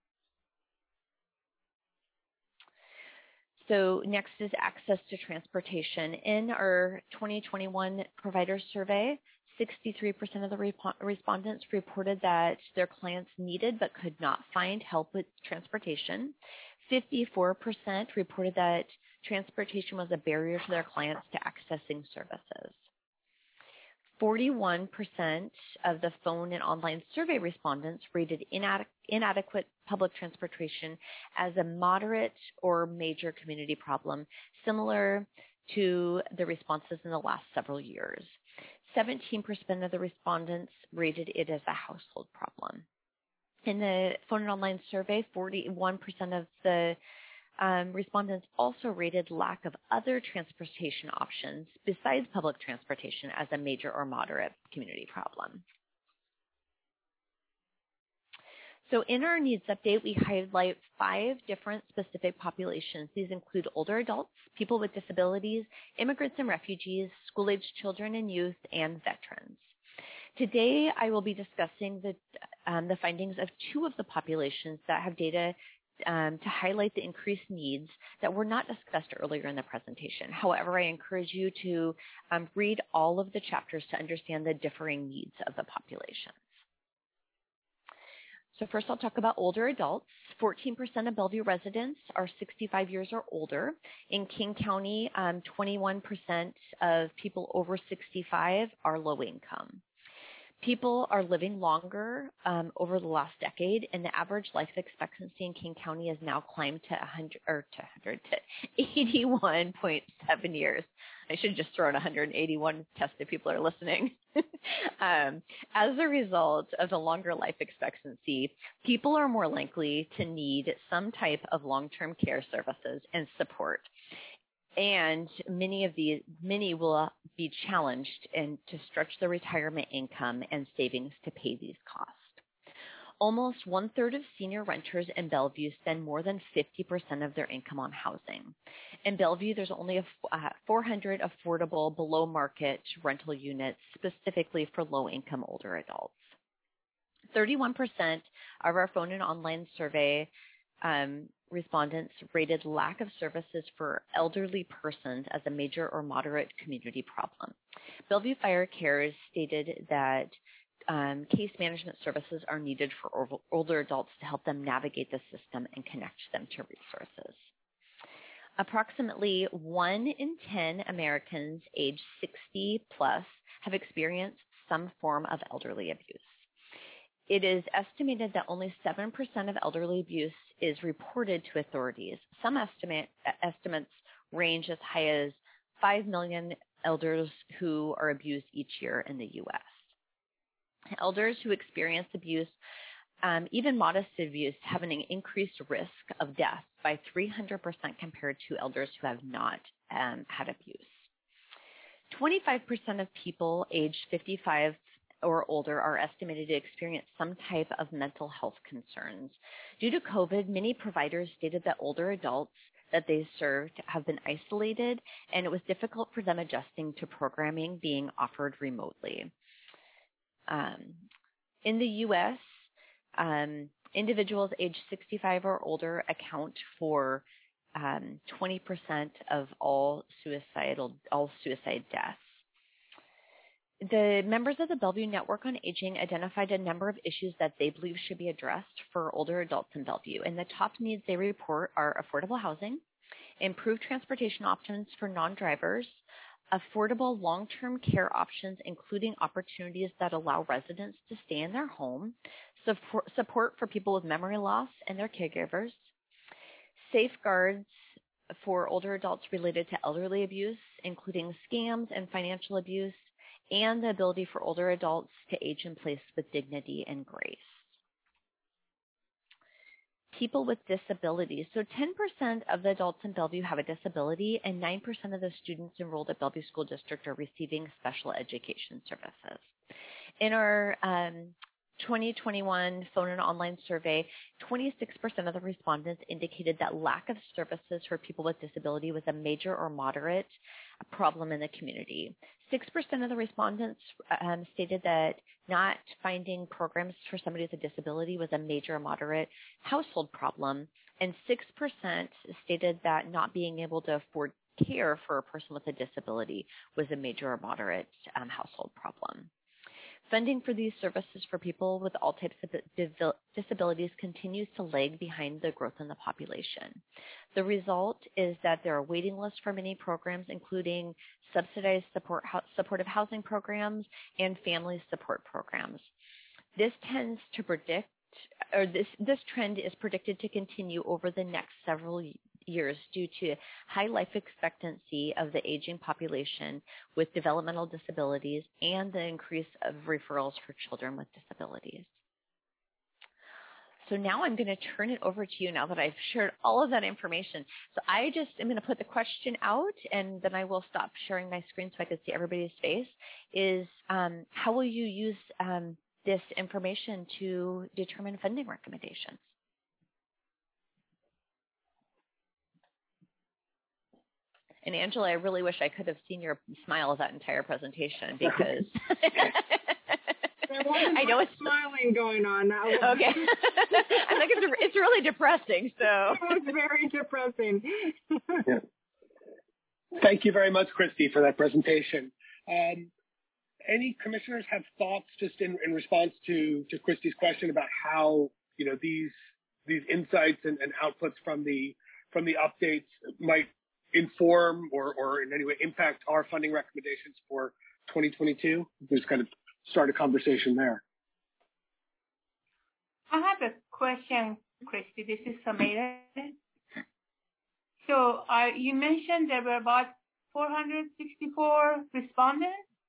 So next is access to transportation. In our twenty twenty-one provider survey, sixty-three percent of the rep- respondents reported that their clients needed but could not find help with transportation. fifty-four percent reported that transportation was a barrier to their clients to accessing services. forty-one percent of the phone and online survey respondents rated inadequ- inadequate public transportation as a moderate or major community problem, similar to the responses in the last several years. seventeen percent of the respondents rated it as a household problem. In the phone and online survey, forty-one percent of the um, respondents also rated lack of other transportation options besides public transportation as a major or moderate community problem. So in our needs update, we highlight five different specific populations. These include older adults, people with disabilities, immigrants and refugees, school-aged children and youth, and veterans. Today, I will be discussing the, um, the findings of two of the populations that have data um, to highlight the increased needs that were not discussed earlier in the presentation. However, I encourage you to um, read all of the chapters to understand the differing needs of the populations. So first I'll talk about older adults. fourteen percent of Bellevue residents are sixty-five years or older. In King County, um, twenty-one percent of people over sixty-five are low income. People are living longer um, over the last decade, and the average life expectancy in King County has now climbed to one hundred or to one hundred to eighty-one point seven years. I should just throw in one hundred eighty-one test if people are listening. um, as a result of the longer life expectancy, people are more likely to need some type of long-term care services and support. And many of these, many will be challenged in, to stretch their retirement income and savings to pay these costs. Almost one-third of senior renters in Bellevue spend more than fifty percent of their income on housing. In Bellevue, there's only a, uh, four hundred affordable below-market rental units specifically for low-income older adults. thirty-one percent of our phone and online survey um, respondents rated lack of services for elderly persons as a major or moderate community problem. Bellevue Fire Cares stated that um, case management services are needed for older adults to help them navigate the system and connect them to resources. Approximately one in ten Americans aged sixty plus have experienced some form of elderly abuse. It is estimated that only seven percent of elderly abuse is reported to authorities. Some estimate, estimates range as high as five million elders who are abused each year in the U S. Elders who experience abuse, um, even modest abuse, have an increased risk of death by three hundred percent compared to elders who have not um, had abuse. twenty-five percent of people aged fifty-five or older are estimated to experience some type of mental health concerns. Due to COVID, many providers stated that older adults that they served have been isolated, and it was difficult for them adjusting to programming being offered remotely. Um, in the U S, um, individuals age sixty-five or older account for um, twenty percent of all suicidal all suicide deaths. The members of the Bellevue Network on Aging identified a number of issues that they believe should be addressed for older adults in Bellevue, and the top needs they report are affordable housing, improved transportation options for non-drivers, affordable long-term care options, including opportunities that allow residents to stay in their home, support, support for people with memory loss and their caregivers, safeguards for older adults related to elderly abuse, including scams and financial abuse, and the ability for older adults to age in place with dignity and grace. People with disabilities. So ten percent of the adults in Bellevue have a disability, and nine percent of the students enrolled at Bellevue School District are receiving special education services. In our um, twenty twenty-one phone and online survey, twenty-six percent of the respondents indicated that lack of services for people with disability was a major or moderate problem in the community. six percent of the respondents um, stated that not finding programs for somebody with a disability was a major or moderate household problem, and six percent stated that not being able to afford care for a person with a disability was a major or moderate um, household problem. Funding for these services for people with all types of disabilities continues to lag behind the growth in the population. The result is that there are waiting lists for many programs, including subsidized support, supportive housing programs and family support programs. This tends to predict, or this, this trend is predicted to continue over the next several years due to high life expectancy of the aging population with developmental disabilities and the increase of referrals for children with disabilities. So now I'm going to turn it over to you now that I've shared all of that information. So I just am going to put the question out, and then I will stop sharing my screen so I can see everybody's face, is um, how will you use um, this information to determine funding recommendations? And Angela, I really wish I could have seen your smile of that entire presentation because there wasn't I know much it's smiling going on. That was okay. I think it's it's really depressing. So it was very depressing. Yeah. Thank you very much, Christy, for that presentation. Um, any commissioners have thoughts just in, in response to, to Christy's question about how, you know, these these insights and, and outputs from the from the updates might inform or, or in any way impact our funding recommendations for twenty twenty-two? Just kind of start a conversation there. I have a question, Christy. This is Samira. So uh, you mentioned there were about four hundred sixty-four respondents.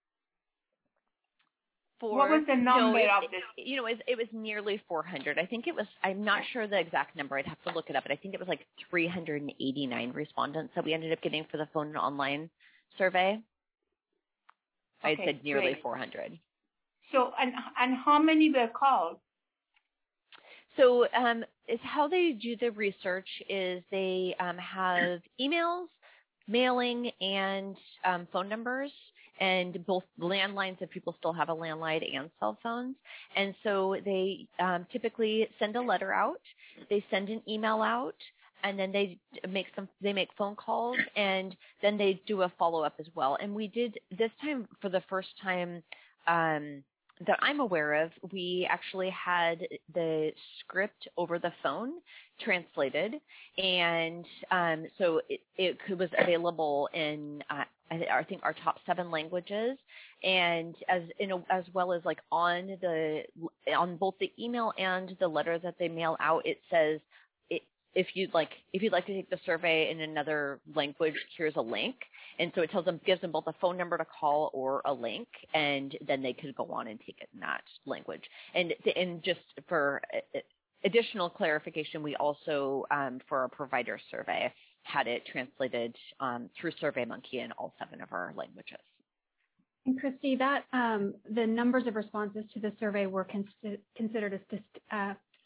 For, what was the number no, it, of this? It, you know, it, it was nearly four hundred. I think it was, I'm not sure the exact number. I'd have to look it up, but I think it was like three hundred eighty-nine respondents that we ended up getting for the phone and online survey. Okay, I said nearly great. four hundred. So, and, and how many were called? So um, it's how they do the research is they um, have emails, mailing, and um, phone numbers, and both landlines if people still have a landline and cell phones. And so they um, typically send a letter out, they send an email out, and then they make some they make phone calls, and then they do a follow-up as well. And we did this time for the first time um, that I'm aware of, we actually had the script over the phone translated, and um, so it, it was available in uh, I think our top seven languages, and as in a, as well as like on the on both the email and the letter that they mail out, it says it, if you'd like if you'd like to take the survey in another language, here's a link. And so it tells them, gives them both a phone number to call or a link, and then they could go on and take it in that language. And and just for additional clarification, we also, um, for our provider survey, had it translated um, through SurveyMonkey in all seven of our languages. And Christy, that um, the numbers of responses to the survey were cons- considered a st- uh,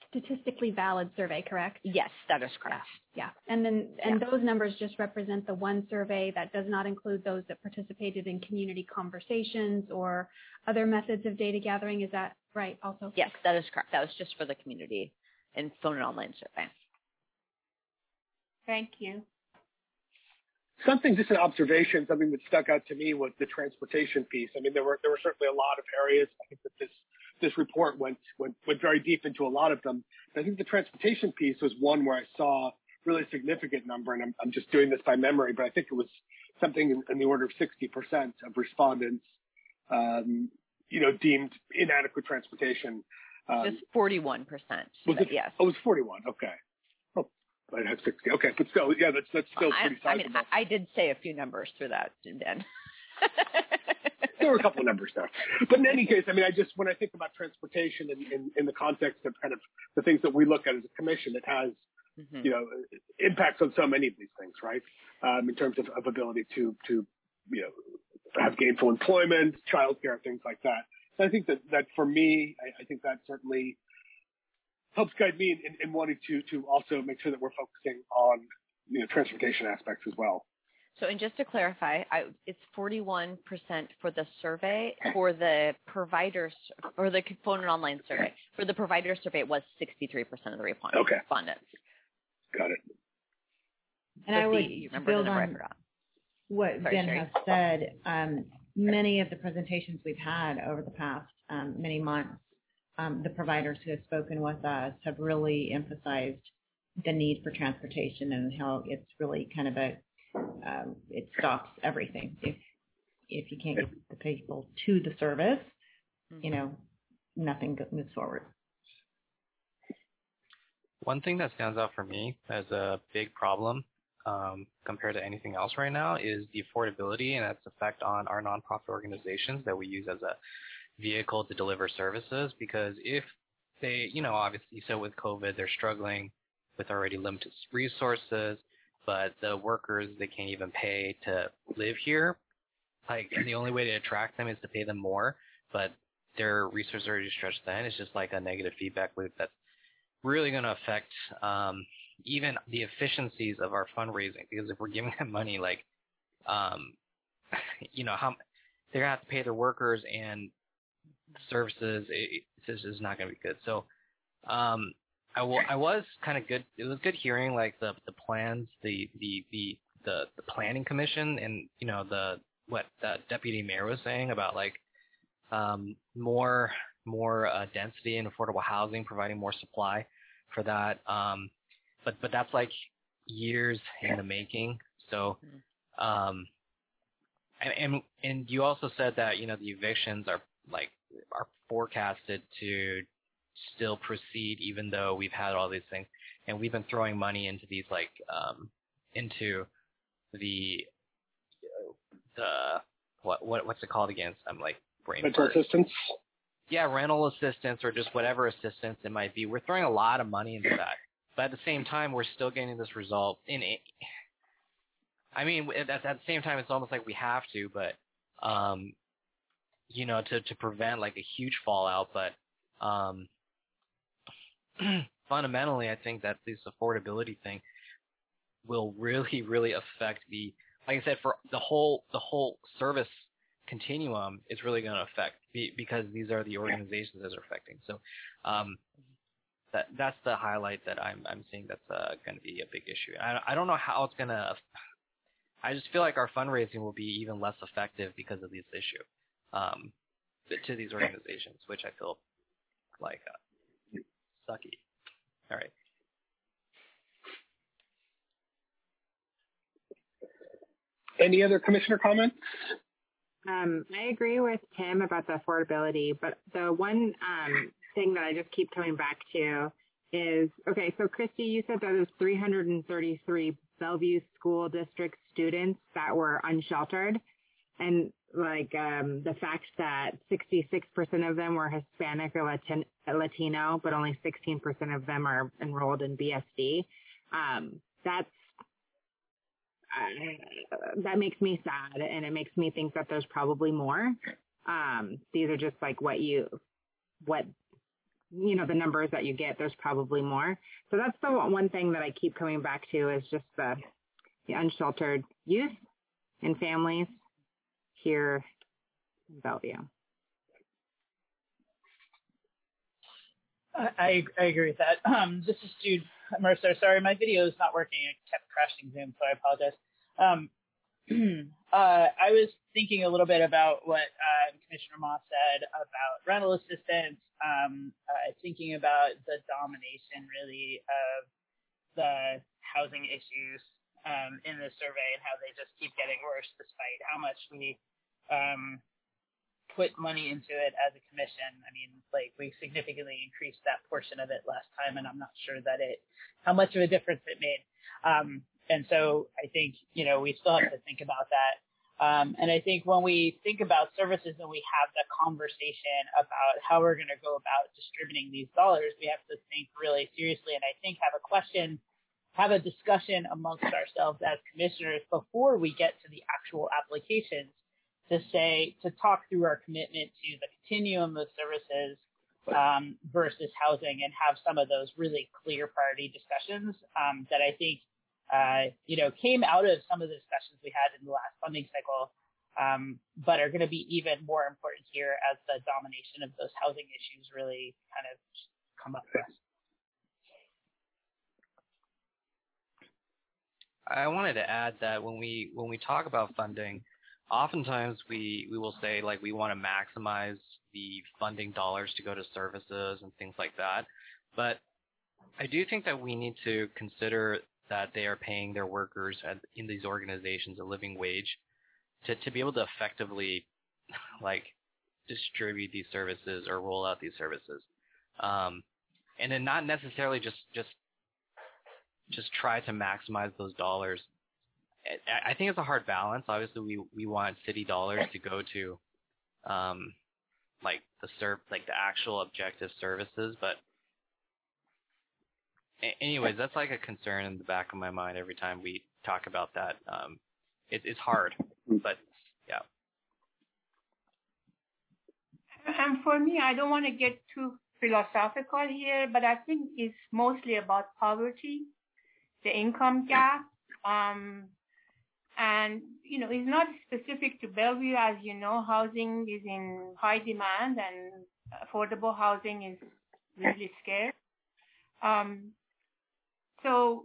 statistically valid survey, correct? Yes, that is correct. Yeah. And then, and Yeah. those numbers just represent the one survey. That does not include those that participated in community conversations or other methods of data gathering. Is that right also? Yes, that is correct. That was just for the community and phone and online survey. Thank you. Something, just an observation, something that stuck out to me was the transportation piece. I mean, there were there were certainly a lot of areas. I think that this this report went went went very deep into a lot of them. But I think the transportation piece was one where I saw really significant number, and I'm, I'm just doing this by memory, but I think it was something in, in the order of sixty percent of respondents, um, you know, deemed inadequate transportation. Um, Just forty-one percent. Was it? Yes. Oh, it was forty-one. Okay. I have sixty. Okay, but still, yeah, that's that's still I, pretty sizable. I mean, I, I did say a few numbers through that, then. There were a couple of numbers there, but in any case, I mean, I just when I think about transportation in, in, in the context of kind of the things that we look at as a commission, it has mm-hmm. you know impacts on so many of these things, right? Um, in terms of, of ability to to you know have gainful employment, childcare, things like that. And I think that that for me, I, I think that certainly helps guide me in, in wanting to to also make sure that we're focusing on you know transportation aspects as well. So, and just to clarify, I, it's forty-one percent for the survey. For the providers, or the phone and online survey. For the provider survey, it was sixty-three percent of the respondents. Okay. respondents. Got it. And so I would you remember build the number on I forgot. what Sorry, Ben Sherry. has said. Um, many of the presentations we've had over the past um, many months, Um, the providers who have spoken with us have really emphasized the need for transportation and how it's really kind of a, um, it stops everything. If if you can't get the people to the service, mm-hmm. you know, nothing moves forward. One thing that stands out for me as a big problem um, compared to anything else right now is the affordability and its effect on our nonprofit organizations that we use as a vehicle to deliver services, because if they, you know, obviously, so with COVID, they're struggling with already limited resources, but the workers, they can't even pay to live here. Like, and the only way to attract them is to pay them more, but their resources are already stretched thin. It's just like a negative feedback loop that's really going to affect um, even the efficiencies of our fundraising, because if we're giving them money, like, um, you know, how they're going to have to pay their workers and services, it, it's just not going to be good. So um, I, w- I was kind of good. It was good hearing like the the plans, the the the the, the planning commission, and you know the what the deputy mayor was saying about like um, more more uh, density and affordable housing, providing more supply for that. Um, but but that's like years in the making. So. Um, and, and and you also said that you know the evictions are like are forecasted to still proceed even though we've had all these things, and we've been throwing money into these like um into the the what what what's it called again? I'm like brain rental burst. assistance. Yeah, rental assistance or just whatever assistance it might be. We're throwing a lot of money into that, but at the same time, we're still getting this result. In it, I mean, at, at the same time, it's almost like we have to, but um. you know, to, to prevent like a huge fallout. But um, fundamentally, I think that this affordability thing will really, really affect the, like I said, for the whole, the whole service continuum is really going to affect because these are the organizations that are affecting. So um, that that's the highlight that I'm, I'm seeing that's uh, going to be a big issue. I, I don't know how it's going to, I just feel like our fundraising will be even less effective because of this issue. Um, to these organizations, which I feel like uh, sucky. All right. Any other commissioner comments? Um, I agree with Tim about the affordability, but the one um, thing that I just keep coming back to is, okay, so Christy, you said that there's three hundred thirty-three Bellevue School District students that were unsheltered. And like um, the fact that sixty-six percent of them were Hispanic or Latin- Latino, but only sixteen percent of them are enrolled in B S D. Um, that's uh, that makes me sad, and it makes me think that there's probably more. Um, these are just like what you, what you know, the numbers that you get, there's probably more. So that's the one thing that I keep coming back to is just the, the unsheltered youth and families here in Bellevue. I, I agree with that. Um, this is Jude Mercer. Sorry, my video is not working. It kept crashing Zoom, so I apologize. Um, uh, I was thinking a little bit about what uh, Commissioner Moss said about rental assistance, um, uh, thinking about the domination, really, of the housing issues um, in the survey and how they just keep getting worse despite how much we um, put money into it as a commission. I mean, like, we significantly increased that portion of it last time, and I'm not sure that it, how much of a difference it made. Um, and so I think, you know, we still have to think about that. Um, and I think when we think about services and we have the conversation about how we're going to go about distributing these dollars, we have to think really seriously, and I think have a question, have a discussion amongst ourselves as commissioners before we get to the actual applications, to say, to talk through our commitment to the continuum of services um, versus housing, and have some of those really clear priority discussions um, that I think, uh, you know, came out of some of the discussions we had in the last funding cycle, um, but are going to be even more important here as the domination of those housing issues really kind of come up for us. I wanted to add that when we when we talk about funding, oftentimes we, we will say, like, we want to maximize the funding dollars to go to services and things like that. But I do think that we need to consider that they are paying their workers at, in these organizations a living wage to, to be able to effectively, like, distribute these services or roll out these services. Um, and then not necessarily just, just, just try to maximize those dollars. I think it's a hard balance. Obviously, we we want city dollars to go to, um, like the serv like the actual objective services. But, anyways, that's like a concern in the back of my mind every time we talk about that. Um, it, it's hard, but yeah. And for me, I don't want to get too philosophical here, but I think it's mostly about poverty, the income gap. Um, And, you know, it's not specific to Bellevue. As you know, housing is in high demand and affordable housing is really scarce. Um, so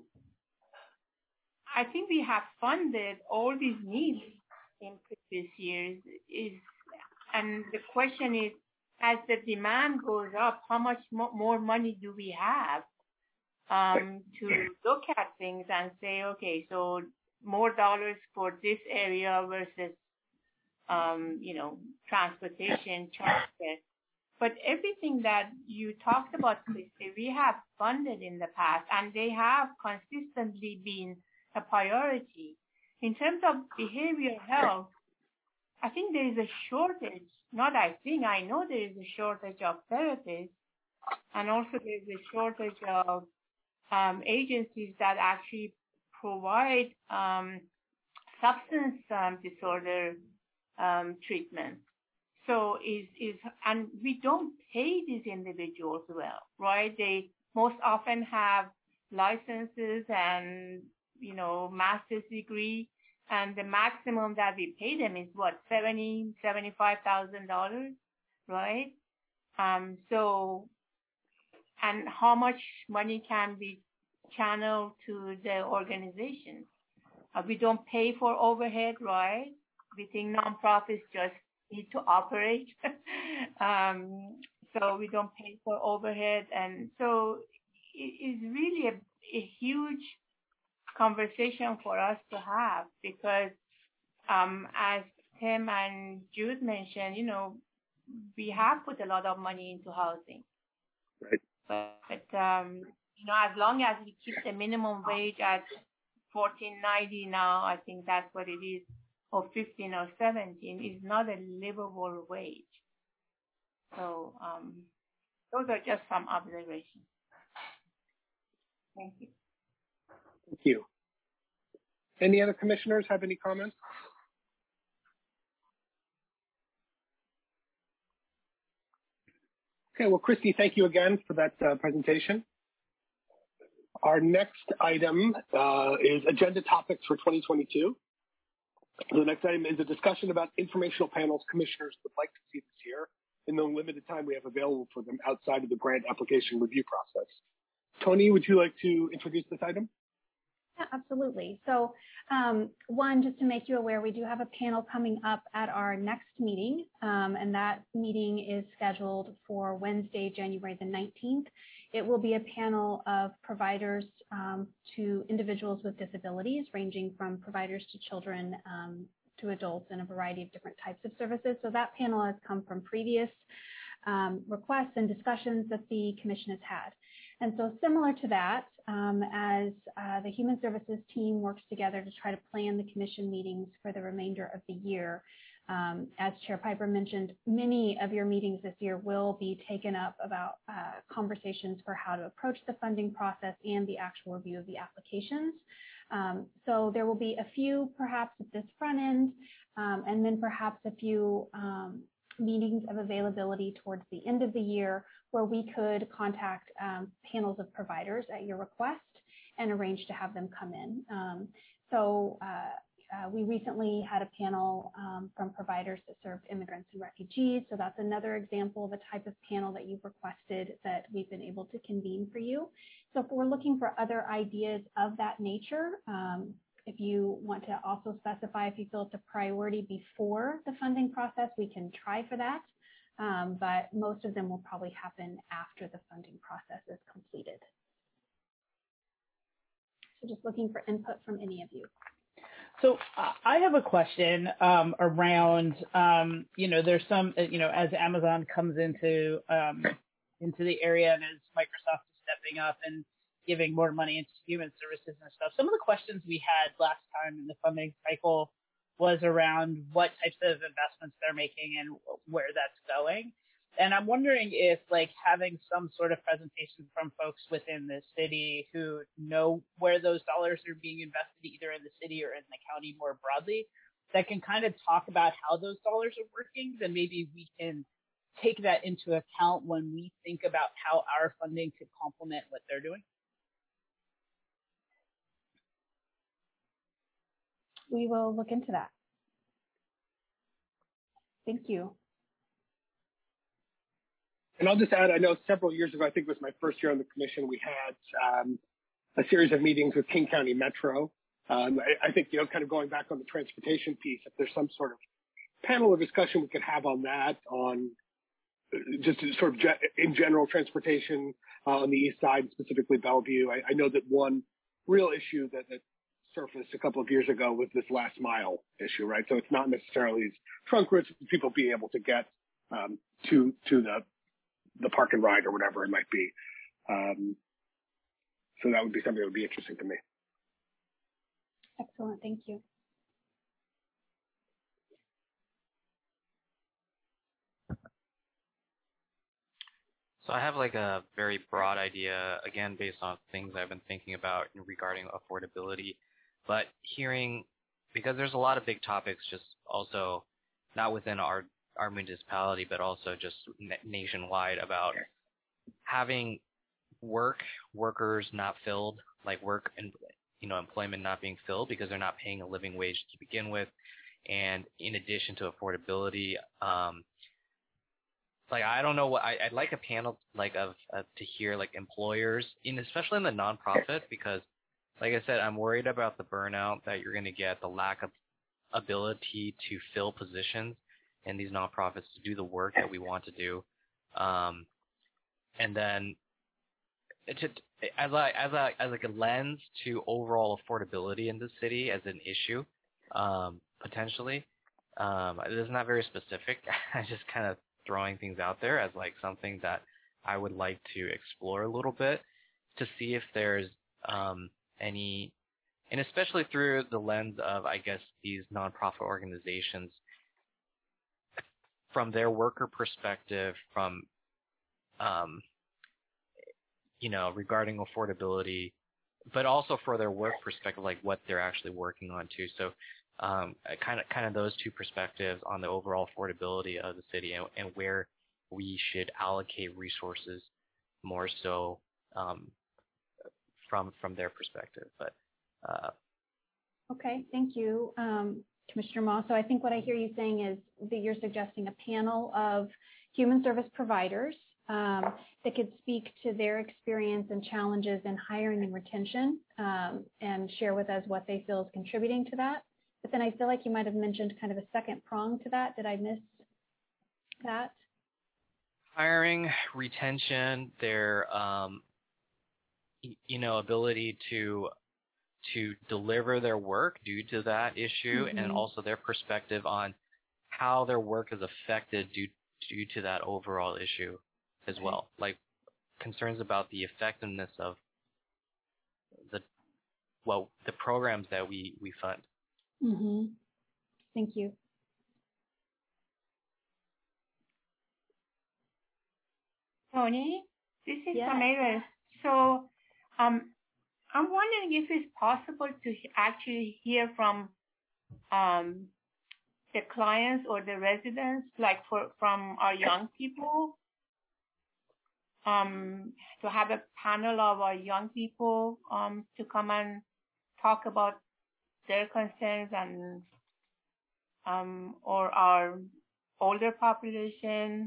I think we have funded all these needs in previous years. Is, and the question is, as the demand goes up, how much mo- more money do we have um, to look at things and say, okay, so more dollars for this area versus, um, you know, transportation, childcare. But everything that you talked about, Christy, we have funded in the past, and they have consistently been a priority. In terms of behavioral health, I think there is a shortage. Not I think, I know there is a shortage of therapists, and also there is a shortage of um, agencies that actually provide um, substance um, disorder um, treatment. So is is and we don't pay these individuals well, right? They most often have licenses and, you know, master's degree, and the maximum that we pay them is what, seventy, seventy-five thousand dollars, right? Um. So, and how much money can be channeled to the organization? Uh, we don't pay for overhead, right? We think nonprofits just need to operate. um, so we don't pay for overhead. And so it is really a, a huge conversation for us to have, because um, as Tim and Jude mentioned, you know, we have put a lot of money into housing. Right. But, but um, you know, as long as we keep the minimum wage at fourteen ninety now, I think that's what it is, or fifteen or seventeen, is not a livable wage. So um, those are just some observations. Thank you. Thank you. Any other commissioners have any comments? Okay, well, Christy, thank you again for that uh, presentation. Our next item uh, is agenda topics for twenty twenty-two. The next item is a discussion about informational panels commissioners would like to see this year in the limited time we have available for them outside of the grant application review process. Tony, would you like to introduce this item? Yeah, absolutely. So um, one, just to make you aware, we do have a panel coming up at our next meeting, um, and that meeting is scheduled for Wednesday, January the nineteenth. It will be a panel of providers um, to individuals with disabilities, ranging from providers to children um, to adults and a variety of different types of services. So that panel has come from previous um, requests and discussions that the commission has had. And so similar to that, um, as uh, the Human Services team works together to try to plan the commission meetings for the remainder of the year, um, as Chair Piper mentioned, many of your meetings this year will be taken up about uh, conversations for how to approach the funding process and the actual review of the applications. Um, so there will be a few perhaps at this front end, um, and then perhaps a few um, meetings of availability towards the end of the year where we could contact um, panels of providers at your request and arrange to have them come in. Um, so uh, uh, we recently had a panel um, from providers that served immigrants and refugees. So that's another example of a type of panel that you've requested that we've been able to convene for you. So if we're looking for other ideas of that nature, um, if you want to also specify if you feel it's a priority before the funding process, we can try for that. Um, but most of them will probably happen after the funding process is completed. So just looking for input from any of you. So uh, I have a question um, around, um, you know, there's some, uh, you know, as Amazon comes into um, into the area and as Microsoft is stepping up and giving more money into human services and stuff, some of the questions we had last time in the funding cycle was around what types of investments they're making and where that's going. And I'm wondering if, like, having some sort of presentation from folks within the city who know where those dollars are being invested, either in the city or in the county more broadly, that can kind of talk about how those dollars are working, then maybe we can take that into account when we think about how our funding could complement what they're doing. We will look into that. Thank you. And I'll just add, I know several years ago, I think it was my first year on the commission, we had um, a series of meetings with King County Metro. Um, I, I think, you know, kind of going back on the transportation piece, if there's some sort of panel or discussion we could have on that, on just sort of ge- in general transportation uh, on the east side, specifically Bellevue. I, I know that one real issue that, that surfaced a couple of years ago was this last mile issue, right? So it's not necessarily these trunk routes, people being able to get um, to to the the park and ride or whatever it might be. Um, so that would be something that would be interesting to me. Excellent, thank you. So I have like a very broad idea, again, based on things I've been thinking about regarding affordability. But hearing, because there's a lot of big topics just also not within our, our municipality, but also just nationwide about having work, workers not filled, like work and, you know, employment not being filled because they're not paying a living wage to begin with. And in addition to affordability, um, like, I don't know what, I, I'd like a panel like of, uh, to hear like employers in, especially in the nonprofit, because like I said, I'm worried about the burnout that you're going to get, the lack of ability to fill positions in these nonprofits to do the work that we want to do. Um, and then it's just, as a, as a, as like a lens to overall affordability in the city as an issue, um, potentially, um, it's not very specific. I just kind of throwing things out there as like something that I would like to explore a little bit to see if there's um, any, and especially through the lens of, I guess, these nonprofit organizations, from their worker perspective, from, um, you know, regarding affordability, but also for their work perspective, like what they're actually working on too. So um, kind of kind of those two perspectives on the overall affordability of the city and, and where we should allocate resources more so um, from from their perspective. But uh, okay, thank you, um, Commissioner Moss. So I think what I hear you saying is that you're suggesting a panel of human service providers um, that could speak to their experience and challenges in hiring and retention um, and share with us what they feel is contributing to that. But then I feel like you might have mentioned kind of a second prong to that. Did I miss that? Hiring, retention, their um, you know ability to to deliver their work due to that issue, mm-hmm. and also their perspective on how their work is affected due due to that overall issue as okay. well. Like concerns about the effectiveness of the well the programs that we we fund. Mm-hmm. Thank you. Tony, this is yes. Samira. So um, I'm wondering if it's possible to actually hear from um, the clients or the residents, like for, from our young people, um, to have a panel of our young people um, to come and talk about their concerns and um, or our older population.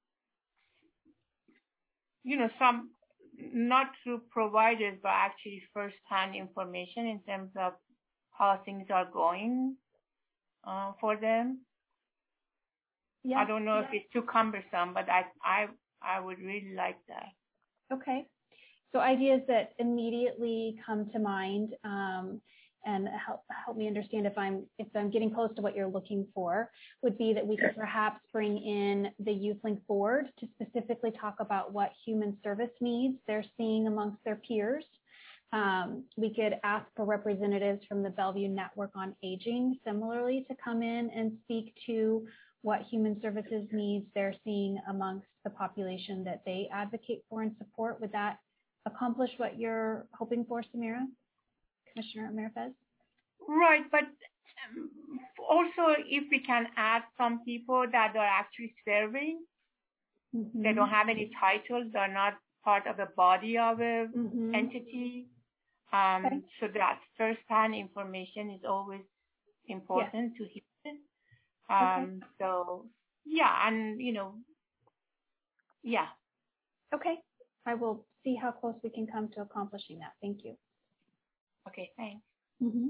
You know, some, not through providers, but actually first-hand information in terms of how things are going uh, for them. Yes, I don't know yes. if it's too cumbersome, but I, I, I would really like that. Okay. So ideas that immediately come to mind um, and help help me understand if I'm if I'm getting close to what you're looking for would be that we could perhaps bring in the YouthLink board to specifically talk about what human service needs they're seeing amongst their peers. Um, we could ask for representatives from the Bellevue Network on Aging similarly to come in and speak to what human services needs they're seeing amongst the population that they advocate for and support. Would that accomplish what you're hoping for, Samira? Commissioner Amirfez? Right, but um, also if we can add some people that are actually serving, mm-hmm. they don't have any titles, they're not part of the body of a mm-hmm. entity. Um, okay. So that first-hand information is always important yeah. to hear. Um, okay. So, yeah, and, you know, yeah. Okay. I will see how close we can come to accomplishing that. Thank you. Okay, thanks. Mm-hmm.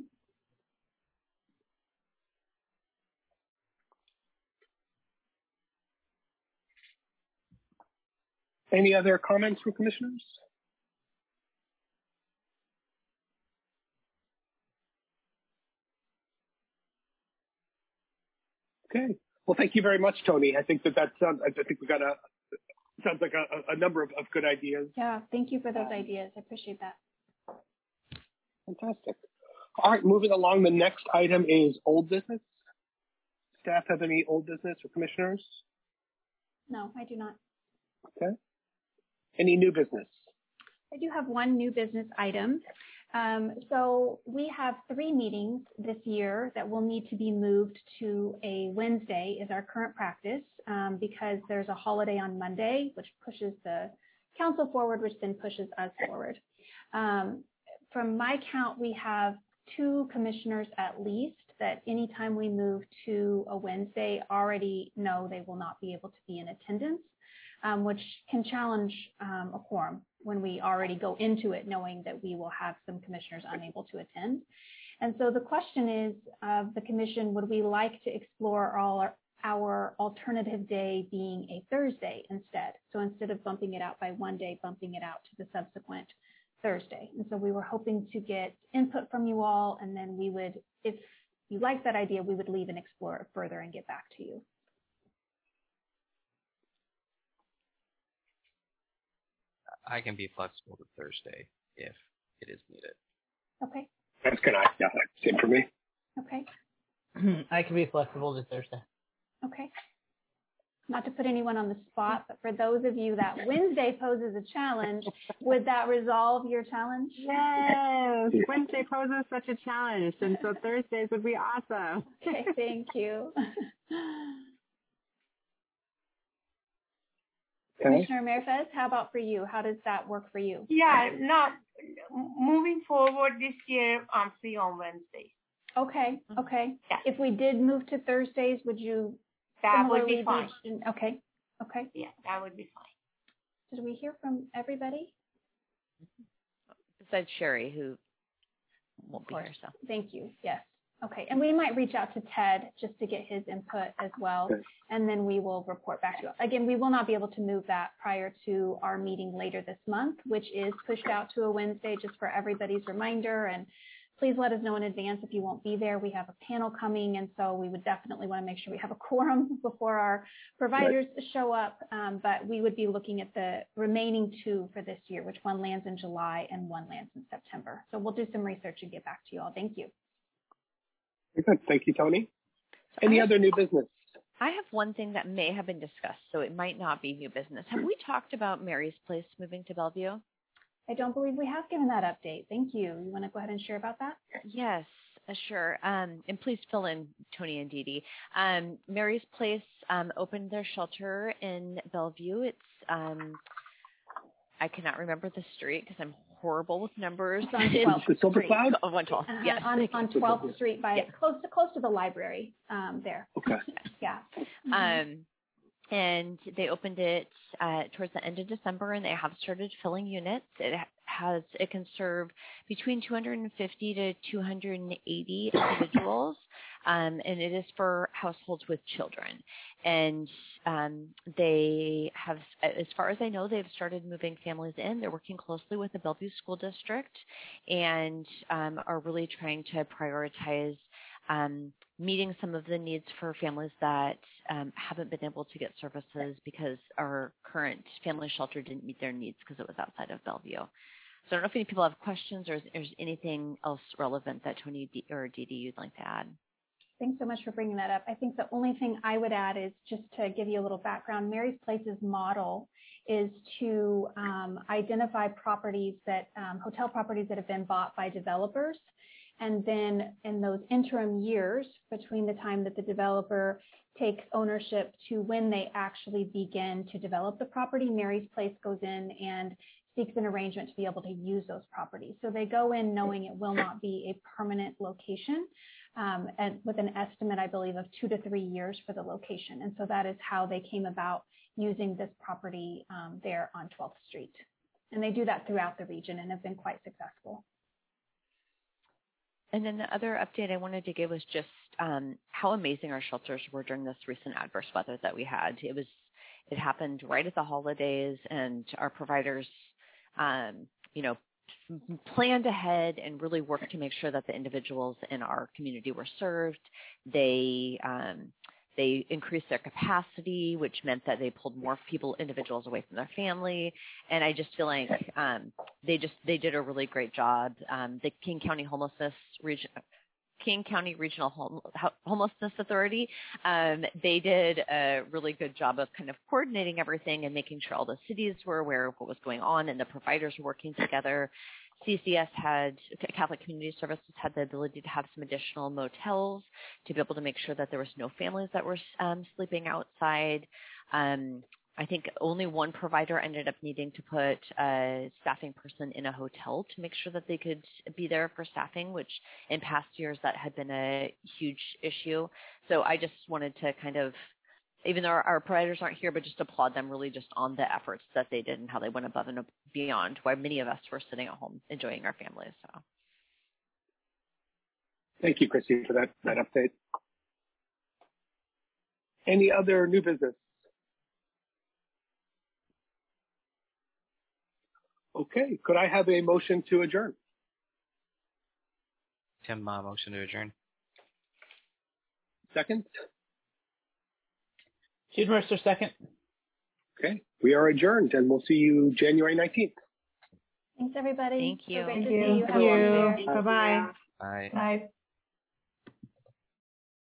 Any other comments from commissioners? Okay. Well, thank you very much, Tony. I think that that sounds. I think we got a sounds like a, a number of, of good ideas. Yeah. Thank you for those um, ideas. I appreciate that. Fantastic. All right, moving along, the next item is old business. Staff have any old business or commissioners? No, I do not. Okay. Any new business? I do have one new business item. Um, so we have three meetings this year that will need to be moved to a Wednesday is our current practice um, because there's a holiday on Monday, which pushes the council forward, which then pushes us forward. Um, from my count, we have two commissioners at least that anytime we move to a Wednesday already know they will not be able to be in attendance, um, which can challenge um, a quorum when we already go into it knowing that we will have some commissioners unable to attend. And so the question is of uh, the commission, would we like to explore all our, our alternative day being a Thursday instead? So instead of bumping it out by one day, bumping it out to the subsequent Thursday. And so we were hoping to get input from you all, and then we would, if you like that idea, we would leave and explore it further and get back to you. I can be flexible to Thursday if it is needed. Okay. That's good. Yeah, same for me. Okay. I can be flexible to Thursday. Okay. Not to put anyone on the spot, but for those of you that Wednesday poses a challenge, would that resolve your challenge? Yes, Wednesday poses such a challenge, and so Thursdays would be awesome. Okay, thank you. Okay. Commissioner Merfez, how about for you? How does that work for you? Yeah, no, moving forward this year, I'm free on Wednesdays. Okay, okay. Yeah. If we did move to Thursdays, would you That would similarly be fine. Okay, okay. Yeah, that would be fine. Did we hear from everybody? Besides Sherry, who won't be here. So Thank you. Yes. Okay. And we might reach out to Ted just to get his input as well. Okay. And then we will report back to you. Again, we will not be able to move that prior to our meeting later this month, which is pushed out to a Wednesday just for everybody's reminder. And please let us know in advance if you won't be there. We have a panel coming, and so we would definitely want to make sure we have a quorum before our providers right. show up. Um, but we would be looking at the remaining two for this year, which one lands in July and one lands in September. So we'll do some research and get back to you all. Thank you. Very good. Thank you, Tony. Any have, other new business? I have one thing that may have been discussed, so it might not be new business. Have we talked about Mary's Place moving to Bellevue? I don't believe we have given that update. Thank you. You want to go ahead and share about that? Yes, uh, sure. Um, and please fill in Tony and Dee Dee. Um, Mary's Place um, opened their shelter in Bellevue. It's, um, I cannot remember the street because I'm horrible with numbers. It's on twelfth the Silver Street. Cloud? Oh, one twelve. Uh-huh. Yes. On, on twelfth Street, by yeah. close to close to the library um, there. Okay. Yeah. Mm-hmm. Um, and they opened it uh, towards the end of December, and they have started filling units. It has it can serve between two hundred fifty to two hundred eighty individuals, um, and it is for households with children. And um, they have, as far as I know, they've started moving families in. They're working closely with the Bellevue School District, and um, are really trying to prioritize Um, meeting some of the needs for families that um, haven't been able to get services because our current family shelter didn't meet their needs because it was outside of Bellevue. So I don't know if any people have questions or is there anything else relevant that Tony D- or Dee Dee you'd like to add. Thanks so much for bringing that up. I think the only thing I would add is just to give you a little background. Mary's Place's model is to um, identify properties that, um, hotel properties that have been bought by developers. And then in those interim years between the time that the developer takes ownership to when they actually begin to develop the property, Mary's Place goes in and seeks an arrangement to be able to use those properties. So they go in knowing it will not be a permanent location, um, and with an estimate, I believe, of two to three years for the location. And so that is how they came about using this property um, there on twelfth Street. And they do that throughout the region and have been quite successful. And then the other update I wanted to give was just um, how amazing our shelters were during this recent adverse weather that we had. It was, it happened right at the holidays, and our providers, um, you know, planned ahead and really worked to make sure that the individuals in our community were served. They um, They increased their capacity, which meant that they pulled more people, individuals away from their family. And I just feel like um, they just they did a really great job. Um, the King County Homelessness Region, King County Regional Home, Homelessness Authority, um, they did a really good job of kind of coordinating everything and making sure all the cities were aware of what was going on and the providers were working together. C C S had, Catholic Community Services had the ability to have some additional motels to be able to make sure that there was no families that were um, sleeping outside. Um, I think only one provider ended up needing to put a staffing person in a hotel to make sure that they could be there for staffing, which in past years that had been a huge issue. So I just wanted to kind of, even though our, our providers aren't here, but just applaud them really just on the efforts that they did and how they went above and beyond, while many of us were sitting at home enjoying our families. So, thank you, Christy, for that, that update. Any other new business? Okay, could I have a motion to adjourn? Tim, uh, motion to adjourn. Second? Jude Mercer, second. Okay, we are adjourned, and we'll see you January nineteenth. Thanks, everybody. Thank you. So great Thank to you. see you. Thank Have a wonderful you. day. Bye-bye. Bye. Bye.